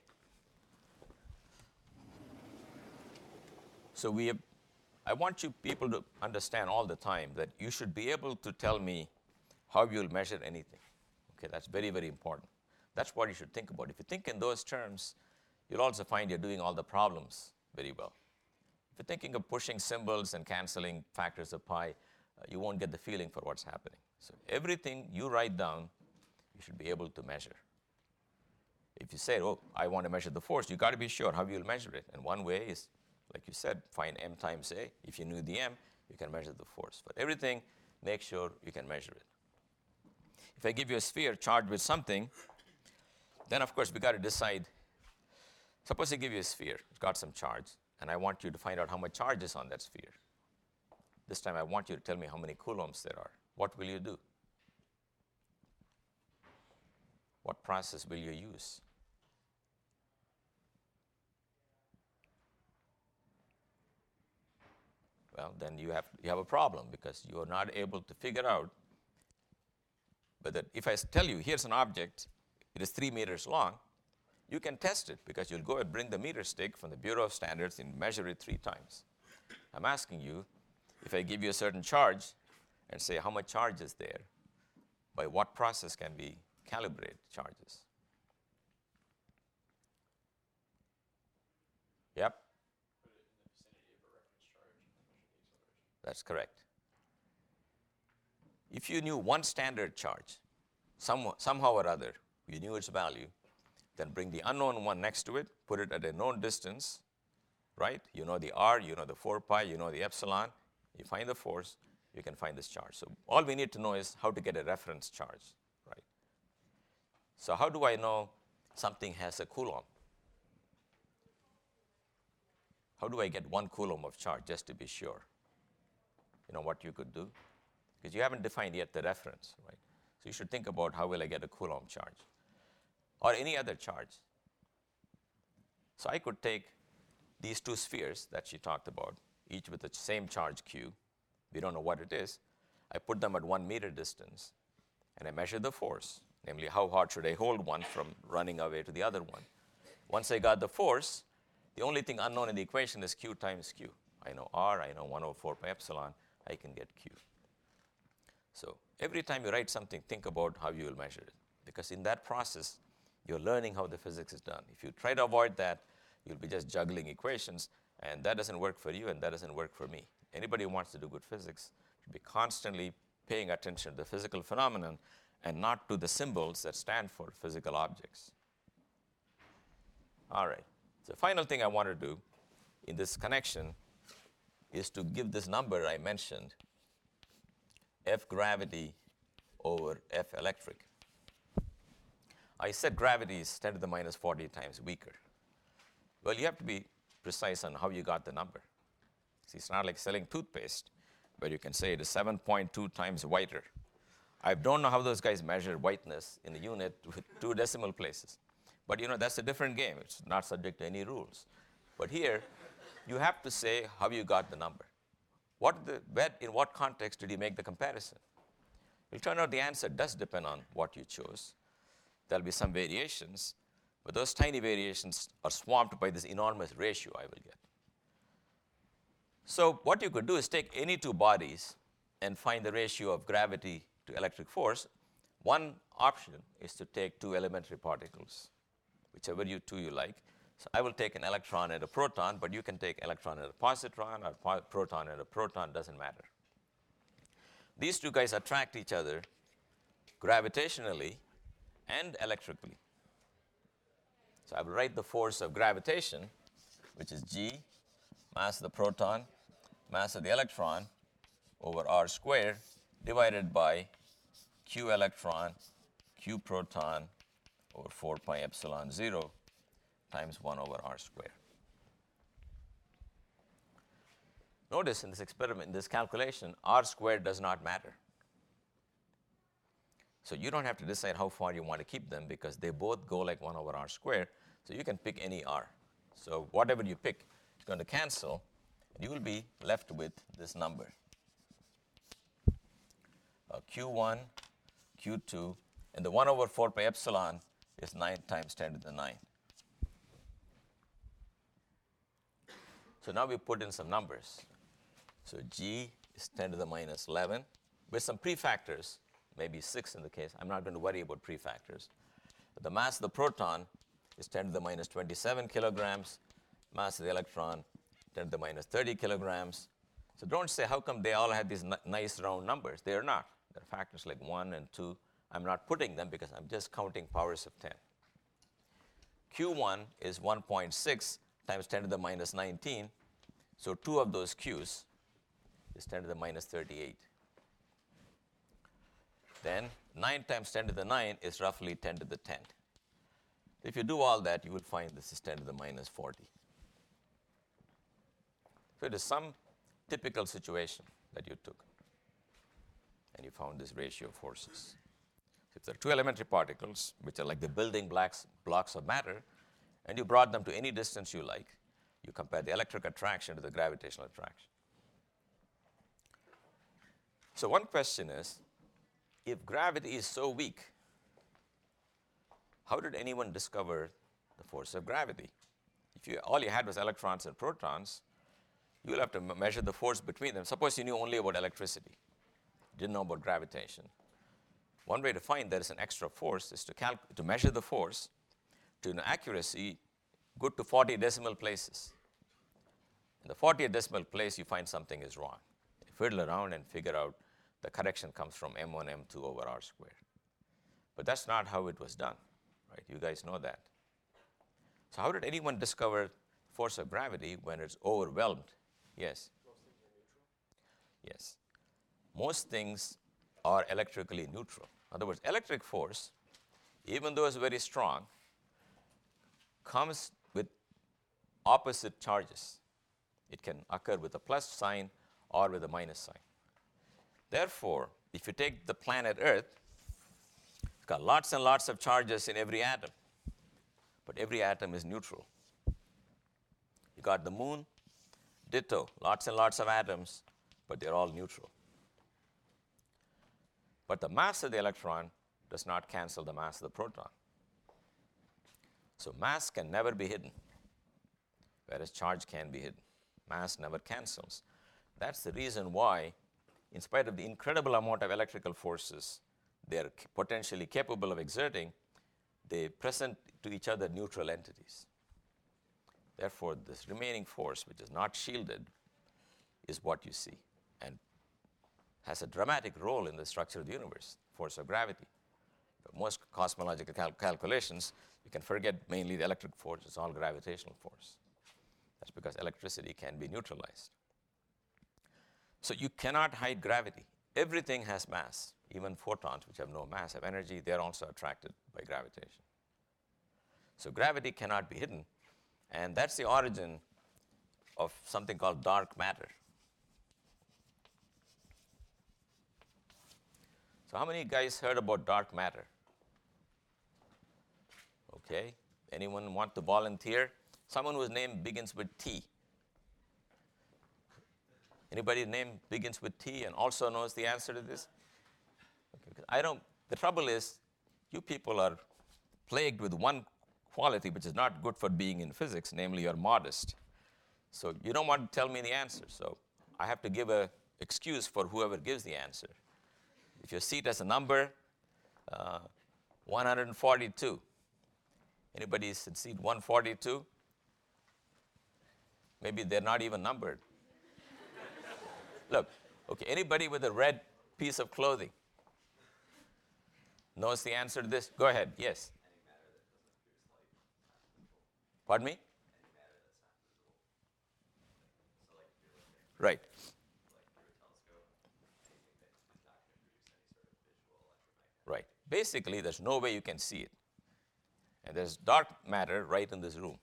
Speaker 1: So we have, I want you people to understand all the time that you should be able to tell me how you'll measure anything. Okay, that's very, very important. That's what you should think about. If you think in those terms, you'll also find you're doing all the problems very well. If you're thinking of pushing symbols and canceling factors of pi, uh, you won't get the feeling for what's happening. So everything you write down, you should be able to measure. If you say, oh, I want to measure the force, you got to be sure how you'll measure it. And one way is, like you said, find m times a. If you knew the m, you can measure the force. But everything, make sure you can measure it. If I give you a sphere charged with something, then of course we got to decide. Suppose I give you a sphere, it's got some charge, and I want you to find out how much charge is on that sphere. This time I want you to tell me how many coulombs there are. What will you do? What process will you use? Well, then you have, you have a problem because you are not able to figure out whether, if I tell you, here's an object, it is three meters long, you can test it because you'll go and bring the meter stick from the Bureau of Standards and measure it three times. I'm asking you, if I give you a certain charge and say how much charge is there, by what process can we calibrate charges? Yep.
Speaker 2: Put it in the vicinity of a reference charge and measure the acceleration.
Speaker 1: That's correct. If you knew one standard charge, some, somehow or other, you knew its value, then bring the unknown one next to it, put it at a known distance, right? You know the r, you know the four pi, you know the epsilon. You find the force, you can find this charge. So all we need to know is how to get a reference charge, right? So how do I know something has a coulomb? How do I get one coulomb of charge just to be sure? You know what you could do? Because you haven't defined yet the reference, right? So you should think about how will I get a coulomb charge or any other charge. So I could take these two spheres that she talked about, each with the same charge Q. We don't know what it is. I put them at one meter distance, and I measure the force, namely how hard should I hold one from running away to the other one. Once I got the force, the only thing unknown in the equation is Q times Q. I know R, I know one over four pi epsilon, I can get Q. So every time you write something, think about how you will measure it, because in that process, you're learning how the physics is done. If you try to avoid that, you'll be just juggling equations, and that doesn't work for you, and that doesn't work for me. Anybody who wants to do good physics should be constantly paying attention to the physical phenomenon and not to the symbols that stand for physical objects. All right. So the final thing I want to do in this connection is to give this number I mentioned, F gravity over F electric. I said gravity is ten to the minus forty times weaker. Well, you have to be precise on how you got the number. See, it's not like selling toothpaste, where you can say it is seven point two times whiter. I don't know how those guys measure whiteness in a unit with two decimal places. But you know, that's a different game. It's not subject to any rules. But here, you have to say how you got the number. What the, where, in what context did you make the comparison? It will turn out the answer does depend on what you chose. There'll be some variations, but those tiny variations are swamped by this enormous ratio I will get. So what you could do is take any two bodies and find the ratio of gravity to electric force. One option is to take two elementary particles, whichever you two you like. So I will take an electron and a proton, but you can take electron and a positron, or po- proton and a proton, doesn't matter. These two guys attract each other gravitationally and electrically. So I will write the force of gravitation, which is G, mass of the proton, mass of the electron, over R squared, divided by Q electron, Q proton, over four pi epsilon zero, times one over r squared. Notice in this experiment, in this calculation, r squared does not matter. So you don't have to decide how far you want to keep them because they both go like one over r squared. So you can pick any r. So whatever you pick is going to cancel, and you will be left with this number. Uh, Q one, Q two, and the one over four pi epsilon is nine times ten to the nine. So now we put in some numbers. So G is ten to the minus eleven with some prefactors, maybe six in the case. I'm not going to worry about prefactors. But the mass of the proton is ten to the minus twenty-seven kilograms. Mass of the electron, ten to the minus thirty kilograms. So don't say, how come they all have these n- nice round numbers? They are not. There are factors like one and two. I'm not putting them because I'm just counting powers of ten. Q one is one point six times ten to the minus nineteen. So two of those Q's is ten to the minus thirty-eight. Then nine times ten to the nine is roughly ten to the ten. If you do all that, you will find this is ten to the minus forty. So it is some typical situation that you took, and you found this ratio of forces. So if there are two elementary particles, which are like the building blocks, blocks of matter, and you brought them to any distance you like, you compare the electric attraction to the gravitational attraction. So one question is, if gravity is so weak, how did anyone discover the force of gravity? If you, all you had was electrons and protons, you will have to m- measure the force between them. Suppose you knew only about electricity, didn't know about gravitation. One way to find there is an extra force is to, calc- to measure the force to an accuracy good to forty decimal places. In the fortieth decimal place, you find something is wrong. You fiddle around and figure out the correction comes from m one, m two over r squared. But that's not how it was done, right? You guys know that. So how did anyone discover force of gravity when it's overwhelmed? Yes?
Speaker 2: Most things are neutral.
Speaker 1: Yes. Most things are electrically neutral. In other words, electric force, even though it's very strong, comes with opposite charges. It can occur with a plus sign or with a minus sign. Therefore, if you take the planet Earth, it's got lots and lots of charges in every atom, but every atom is neutral. You got the moon, ditto, lots and lots of atoms, but they're all neutral. But the mass of the electron does not cancel the mass of the proton. So mass can never be hidden, whereas charge can be hidden. Mass never cancels. That's the reason why, in spite of the incredible amount of electrical forces they are potentially capable of exerting, they present to each other neutral entities. Therefore, this remaining force, which is not shielded, is what you see and has a dramatic role in the structure of the universe, force of gravity. But most cosmological cal- calculations, you can forget mainly the electric force, it's all gravitational force. That's because electricity can be neutralized. So you cannot hide gravity. Everything has mass. Even photons, which have no mass, have energy. They're also attracted by gravitation. So gravity cannot be hidden. And that's the origin of something called dark matter. So how many guys heard about dark matter? Okay. Anyone want to volunteer? Someone whose name begins with T. Anybody name begins with T and also knows the answer to this? Okay, I don't, the trouble is, you people are plagued with one quality which is not good for being in physics, namely you're modest. So you don't want to tell me the answer, so I have to give an excuse for whoever gives the answer. If your seat has a number, uh, one hundred forty-two. Anybody is in seat one forty-two? Maybe they're not even numbered. Look, okay, anybody with a red piece of clothing knows the answer to this? Go ahead, yes. Pardon me? Right. Right. Basically, there's no way you can see it. And there's dark matter right in this room.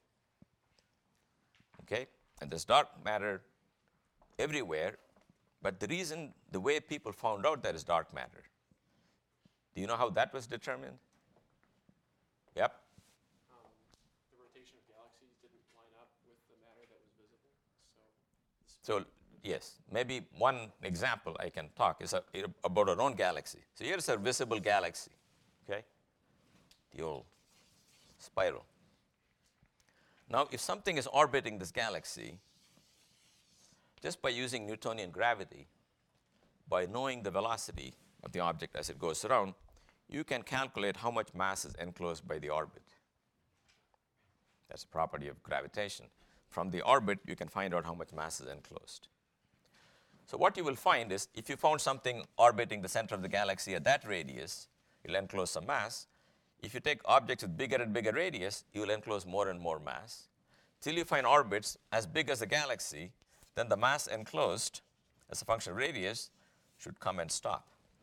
Speaker 1: Okay? And there's dark matter everywhere, but the reason, the way people found out there is dark matter, do you know how that was determined? Yep.
Speaker 2: Um, the rotation of galaxies didn't line up with the matter that was visible. So,
Speaker 1: So, yes, maybe one example I can talk is a, about our own galaxy. So here's a visible galaxy, okay? The old spiral. Now, if something is orbiting this galaxy, just by using Newtonian gravity, by knowing the velocity of the object as it goes around, you can calculate how much mass is enclosed by the orbit. That's a property of gravitation. From the orbit, you can find out how much mass is enclosed. So what you will find is, if you found something orbiting the center of the galaxy at that radius, you'll enclose some mass. If you take objects with bigger and bigger radius, you will enclose more and more mass. Till you find orbits as big as the galaxy, then the mass enclosed as a function of radius should come and stop.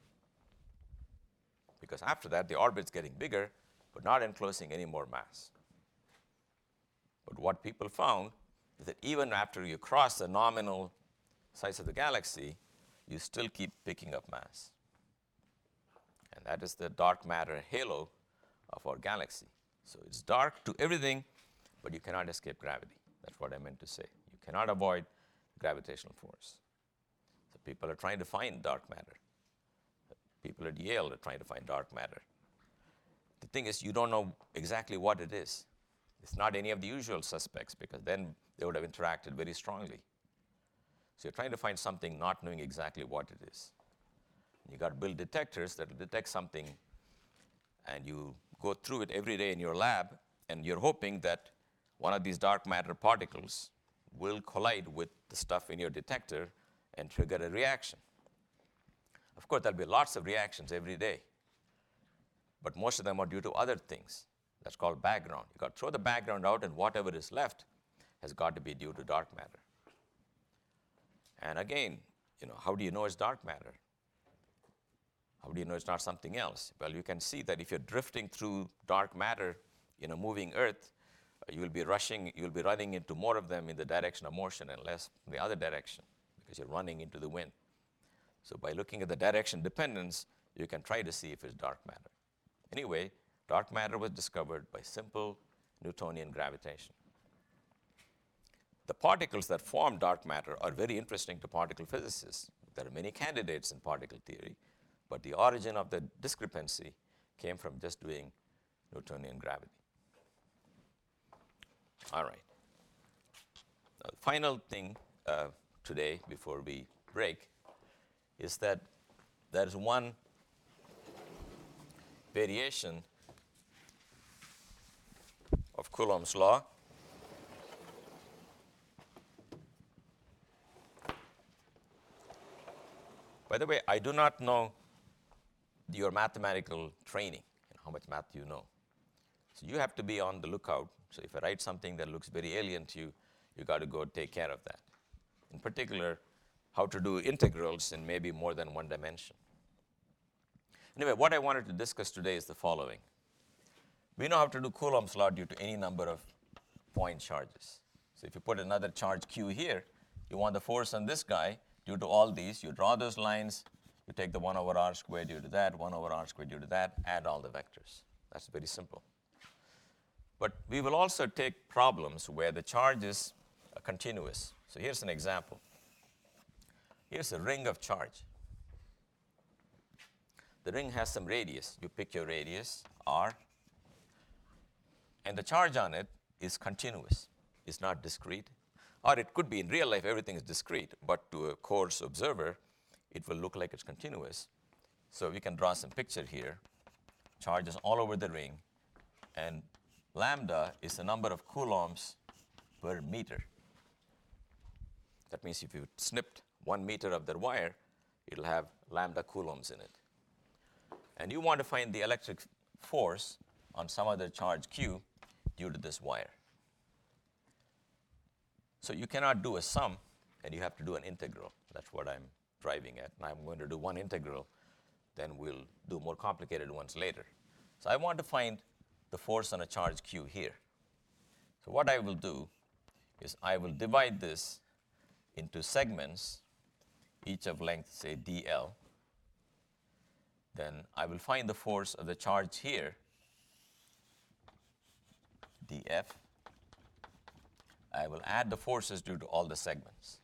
Speaker 1: Because after that, the orbit's getting bigger, but not enclosing any more mass. But what people found is that even after you cross the nominal size of the galaxy, you still keep picking up mass. And that is the dark matter halo of our galaxy. So it's dark to everything, but you cannot escape gravity. That's what I meant to say. You cannot avoid gravitational force. So people are trying to find dark matter. People at Yale are trying to find dark matter. The thing is, you don't know exactly what it is. It's not any of the usual suspects, because then they would have interacted very strongly. So you're trying to find something not knowing exactly what it is. You got to build detectors that will detect something, and you go through it every day in your lab, and you're hoping that one of these dark matter particles will collide with the stuff in your detector and trigger a reaction. Of course, there'll be lots of reactions every day, but most of them are due to other things. That's called background. You got to throw the background out, and whatever is left has got to be due to dark matter. And again, you know, how do you know it's dark matter? How do you know it's not something else? Well, you can see that if you're drifting through dark matter in a moving Earth, uh, you will be rushing, you'll be running into more of them in the direction of motion and less in the other direction, because you're running into the wind. So by looking at the direction dependence, you can try to see if it's dark matter. Anyway, dark matter was discovered by simple Newtonian gravitation. The particles that form dark matter are very interesting to particle physicists. There are many candidates in particle theory, but the origin of the discrepancy came from just doing Newtonian gravity. All right. Now, the final thing uh, today, before we break, is that there is one variation of Coulomb's law. By the way, I do not know your mathematical training and how much math you know. So you have to be on the lookout. So if I write something that looks very alien to you, you got to go take care of that. In particular, how to do integrals in maybe more than one dimension. Anyway, what I wanted to discuss today is the following. We know how to do Coulomb's law due to any number of point charges. So if you put another charge Q here, you want the force on this guy due to all these. You draw those lines, you take the one over r squared due to that, one over r squared due to that, add all the vectors. That's very simple. But we will also take problems where the charge is uh, continuous. So here's an example. Here's a ring of charge. The ring has some radius. You pick your radius, r, and the charge on it is continuous. It's not discrete. Or it could be in real life, everything is discrete, but to a coarse observer, it will look like it's continuous. So we can draw some picture here. Charges all over the ring, and lambda is the number of coulombs per meter. That means if you snipped one meter of the wire, it'll have lambda coulombs in it. And you want to find the electric force on some other charge Q due to this wire. So you cannot do a sum, and you have to do an integral. That's what I'm driving at. And I'm going to do one integral, then we'll do more complicated ones later. So I want to find the force on a charge q here. So what I will do is I will divide this into segments, each of length, say, dl. Then I will find the force of the charge here, df. I will add the forces due to all the segments.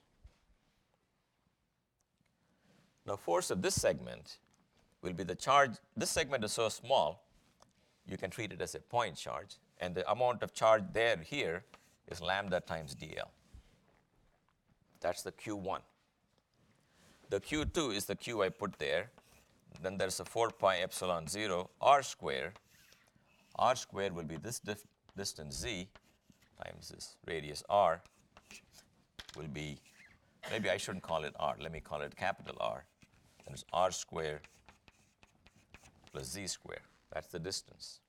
Speaker 1: Now, force of this segment will be the charge. This segment is so small, you can treat it as a point charge, and the amount of charge there here is lambda times dl. That's the q one. The q two is the q I put there. Then there's a four pi epsilon zero r square. R square will be this dif- distance z times this radius r will be, maybe I shouldn't call it r, let me call it capital R. That is r square plus z square. That's the distance.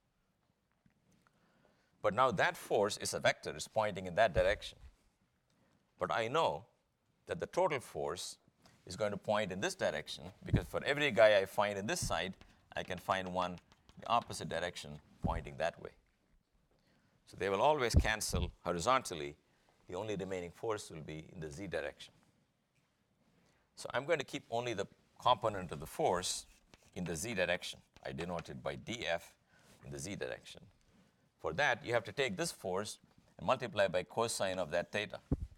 Speaker 1: But now that force is a vector, it's pointing in that direction. But I know that the total force is going to point in this direction, because for every guy I find in this side, I can find one in the opposite direction pointing that way. So they will always cancel horizontally. The only remaining force will be in the z direction. So I'm going to keep only the component of the force in the z direction. I denote it by df in the z direction. For that, you have to take this force and multiply by cosine of that theta.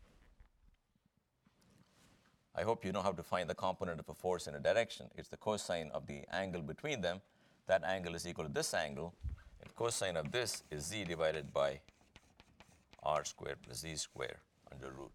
Speaker 1: I hope you know how to find the component of a force in a direction. It's the cosine of the angle between them. That angle is equal to this angle, and cosine of this is z divided by r squared plus z squared under root.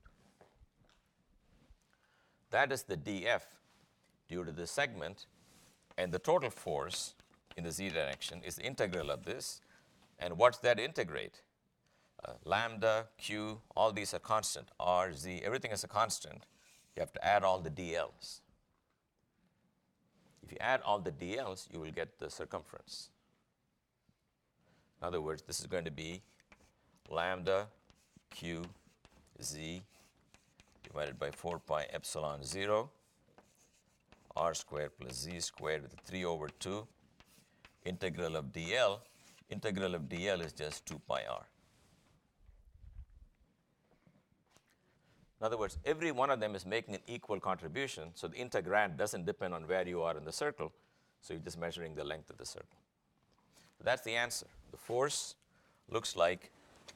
Speaker 1: That is the df due to this segment, and the total force in the z direction is the integral of this. And what's that integrate? Uh, lambda, q, all these are constant. R, z, everything is a constant. You have to add all the dl's. If you add all the dl's, you will get the circumference. In other words, this is going to be lambda q z divided by four pi epsilon zero r squared plus z squared with three over two. Integral of dl, integral of dl is just two pi r. In other words, every one of them is making an equal contribution, so the integrand doesn't depend on where you are in the circle, so you're just measuring the length of the circle. So that's the answer. The force looks like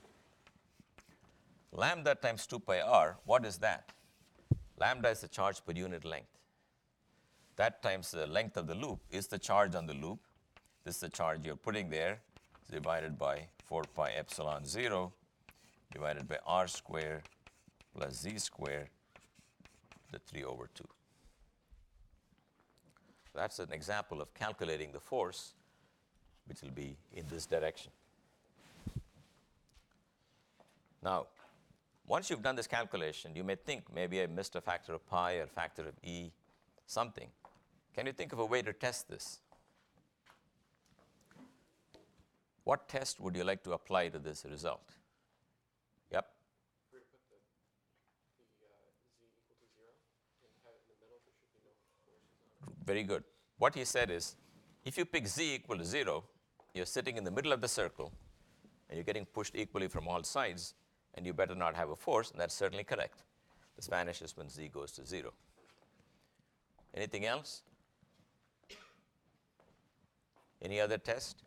Speaker 1: lambda times two pi r. What is that? Lambda is the charge per unit length. That times the length of the loop is the charge on the loop. This is the charge you're putting there. It's divided by four pi epsilon zero divided by r squared plus z squared, the three over two. That's an example of calculating the force, which will be in this direction. Now, once you've done this calculation, you may think maybe I missed a factor of pi or factor of e, something. Can you think of a way to test this? What test would you like to apply to this result? Yep.
Speaker 2: We're going to put the, the uh, z equal to zero and have it in the middle. There should be no forces on it.
Speaker 1: Very good. What he said is, if you pick z equal to zero, you're sitting in the middle of the circle, and you're getting pushed equally from all sides, and you better not have a force, and that's certainly correct. This vanishes when z goes to zero. Anything else? Any other test?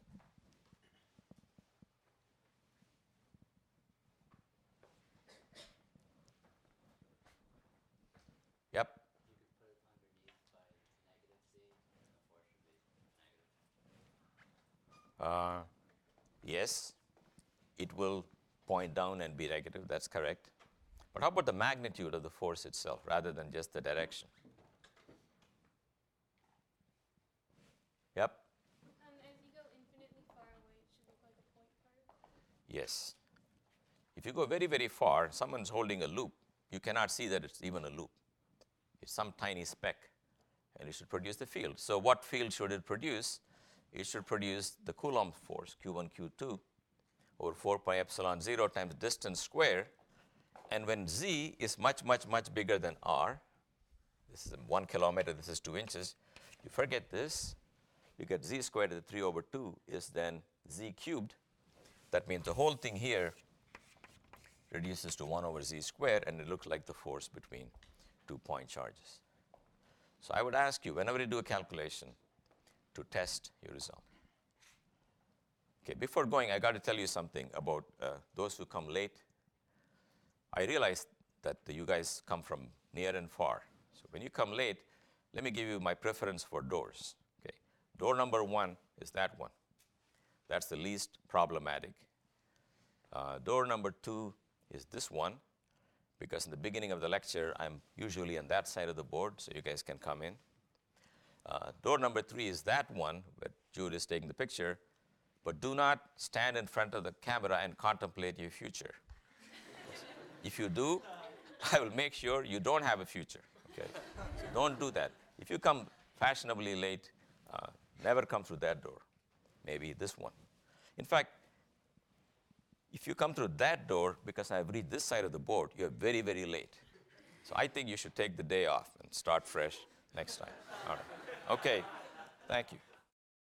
Speaker 1: Yep.
Speaker 5: You could put it underneath by negative z, and the force should be negative.
Speaker 1: Uh, yes, it will point down and be negative, that's correct. But how about the magnitude of the force itself rather than just the direction? Yep.
Speaker 4: Um, as you go infinitely far away, it should look like a point card.
Speaker 1: Yes. If you go very, very far, someone's holding a loop, you cannot see that it's even a loop. It's some tiny speck, and it should produce the field. So what field should it produce? It should produce the Coulomb force, Q one, Q two, over four pi epsilon zero times distance square. And when z is much, much, much bigger than r, this is one kilometer, this is two inches, you forget this, you get z squared to the three over two is then z cubed. That means the whole thing here reduces to one over z squared, and it looks like the force between two point charges. So I would ask you, whenever you do a calculation, to test your result. Okay, before going, I got to tell you something about uh, those who come late. I realize that the, you guys come from near and far. So when you come late, let me give you my preference for doors. Okay, door number one is that one. That's the least problematic. Uh, door number two is this one, because in the beginning of the lecture, I'm usually on that side of the board, so you guys can come in. Uh, door number three is that one, where Jude is taking the picture, but do not stand in front of the camera and contemplate your future. If you do, I will make sure you don't have a future, okay? So don't do that. If you come fashionably late, uh, never come through that door, maybe this one. In fact, if you come through that door, because I've reached this side of the board, you're very, very late. So I think you should take the day off and start fresh next time. All right. Okay. Thank you.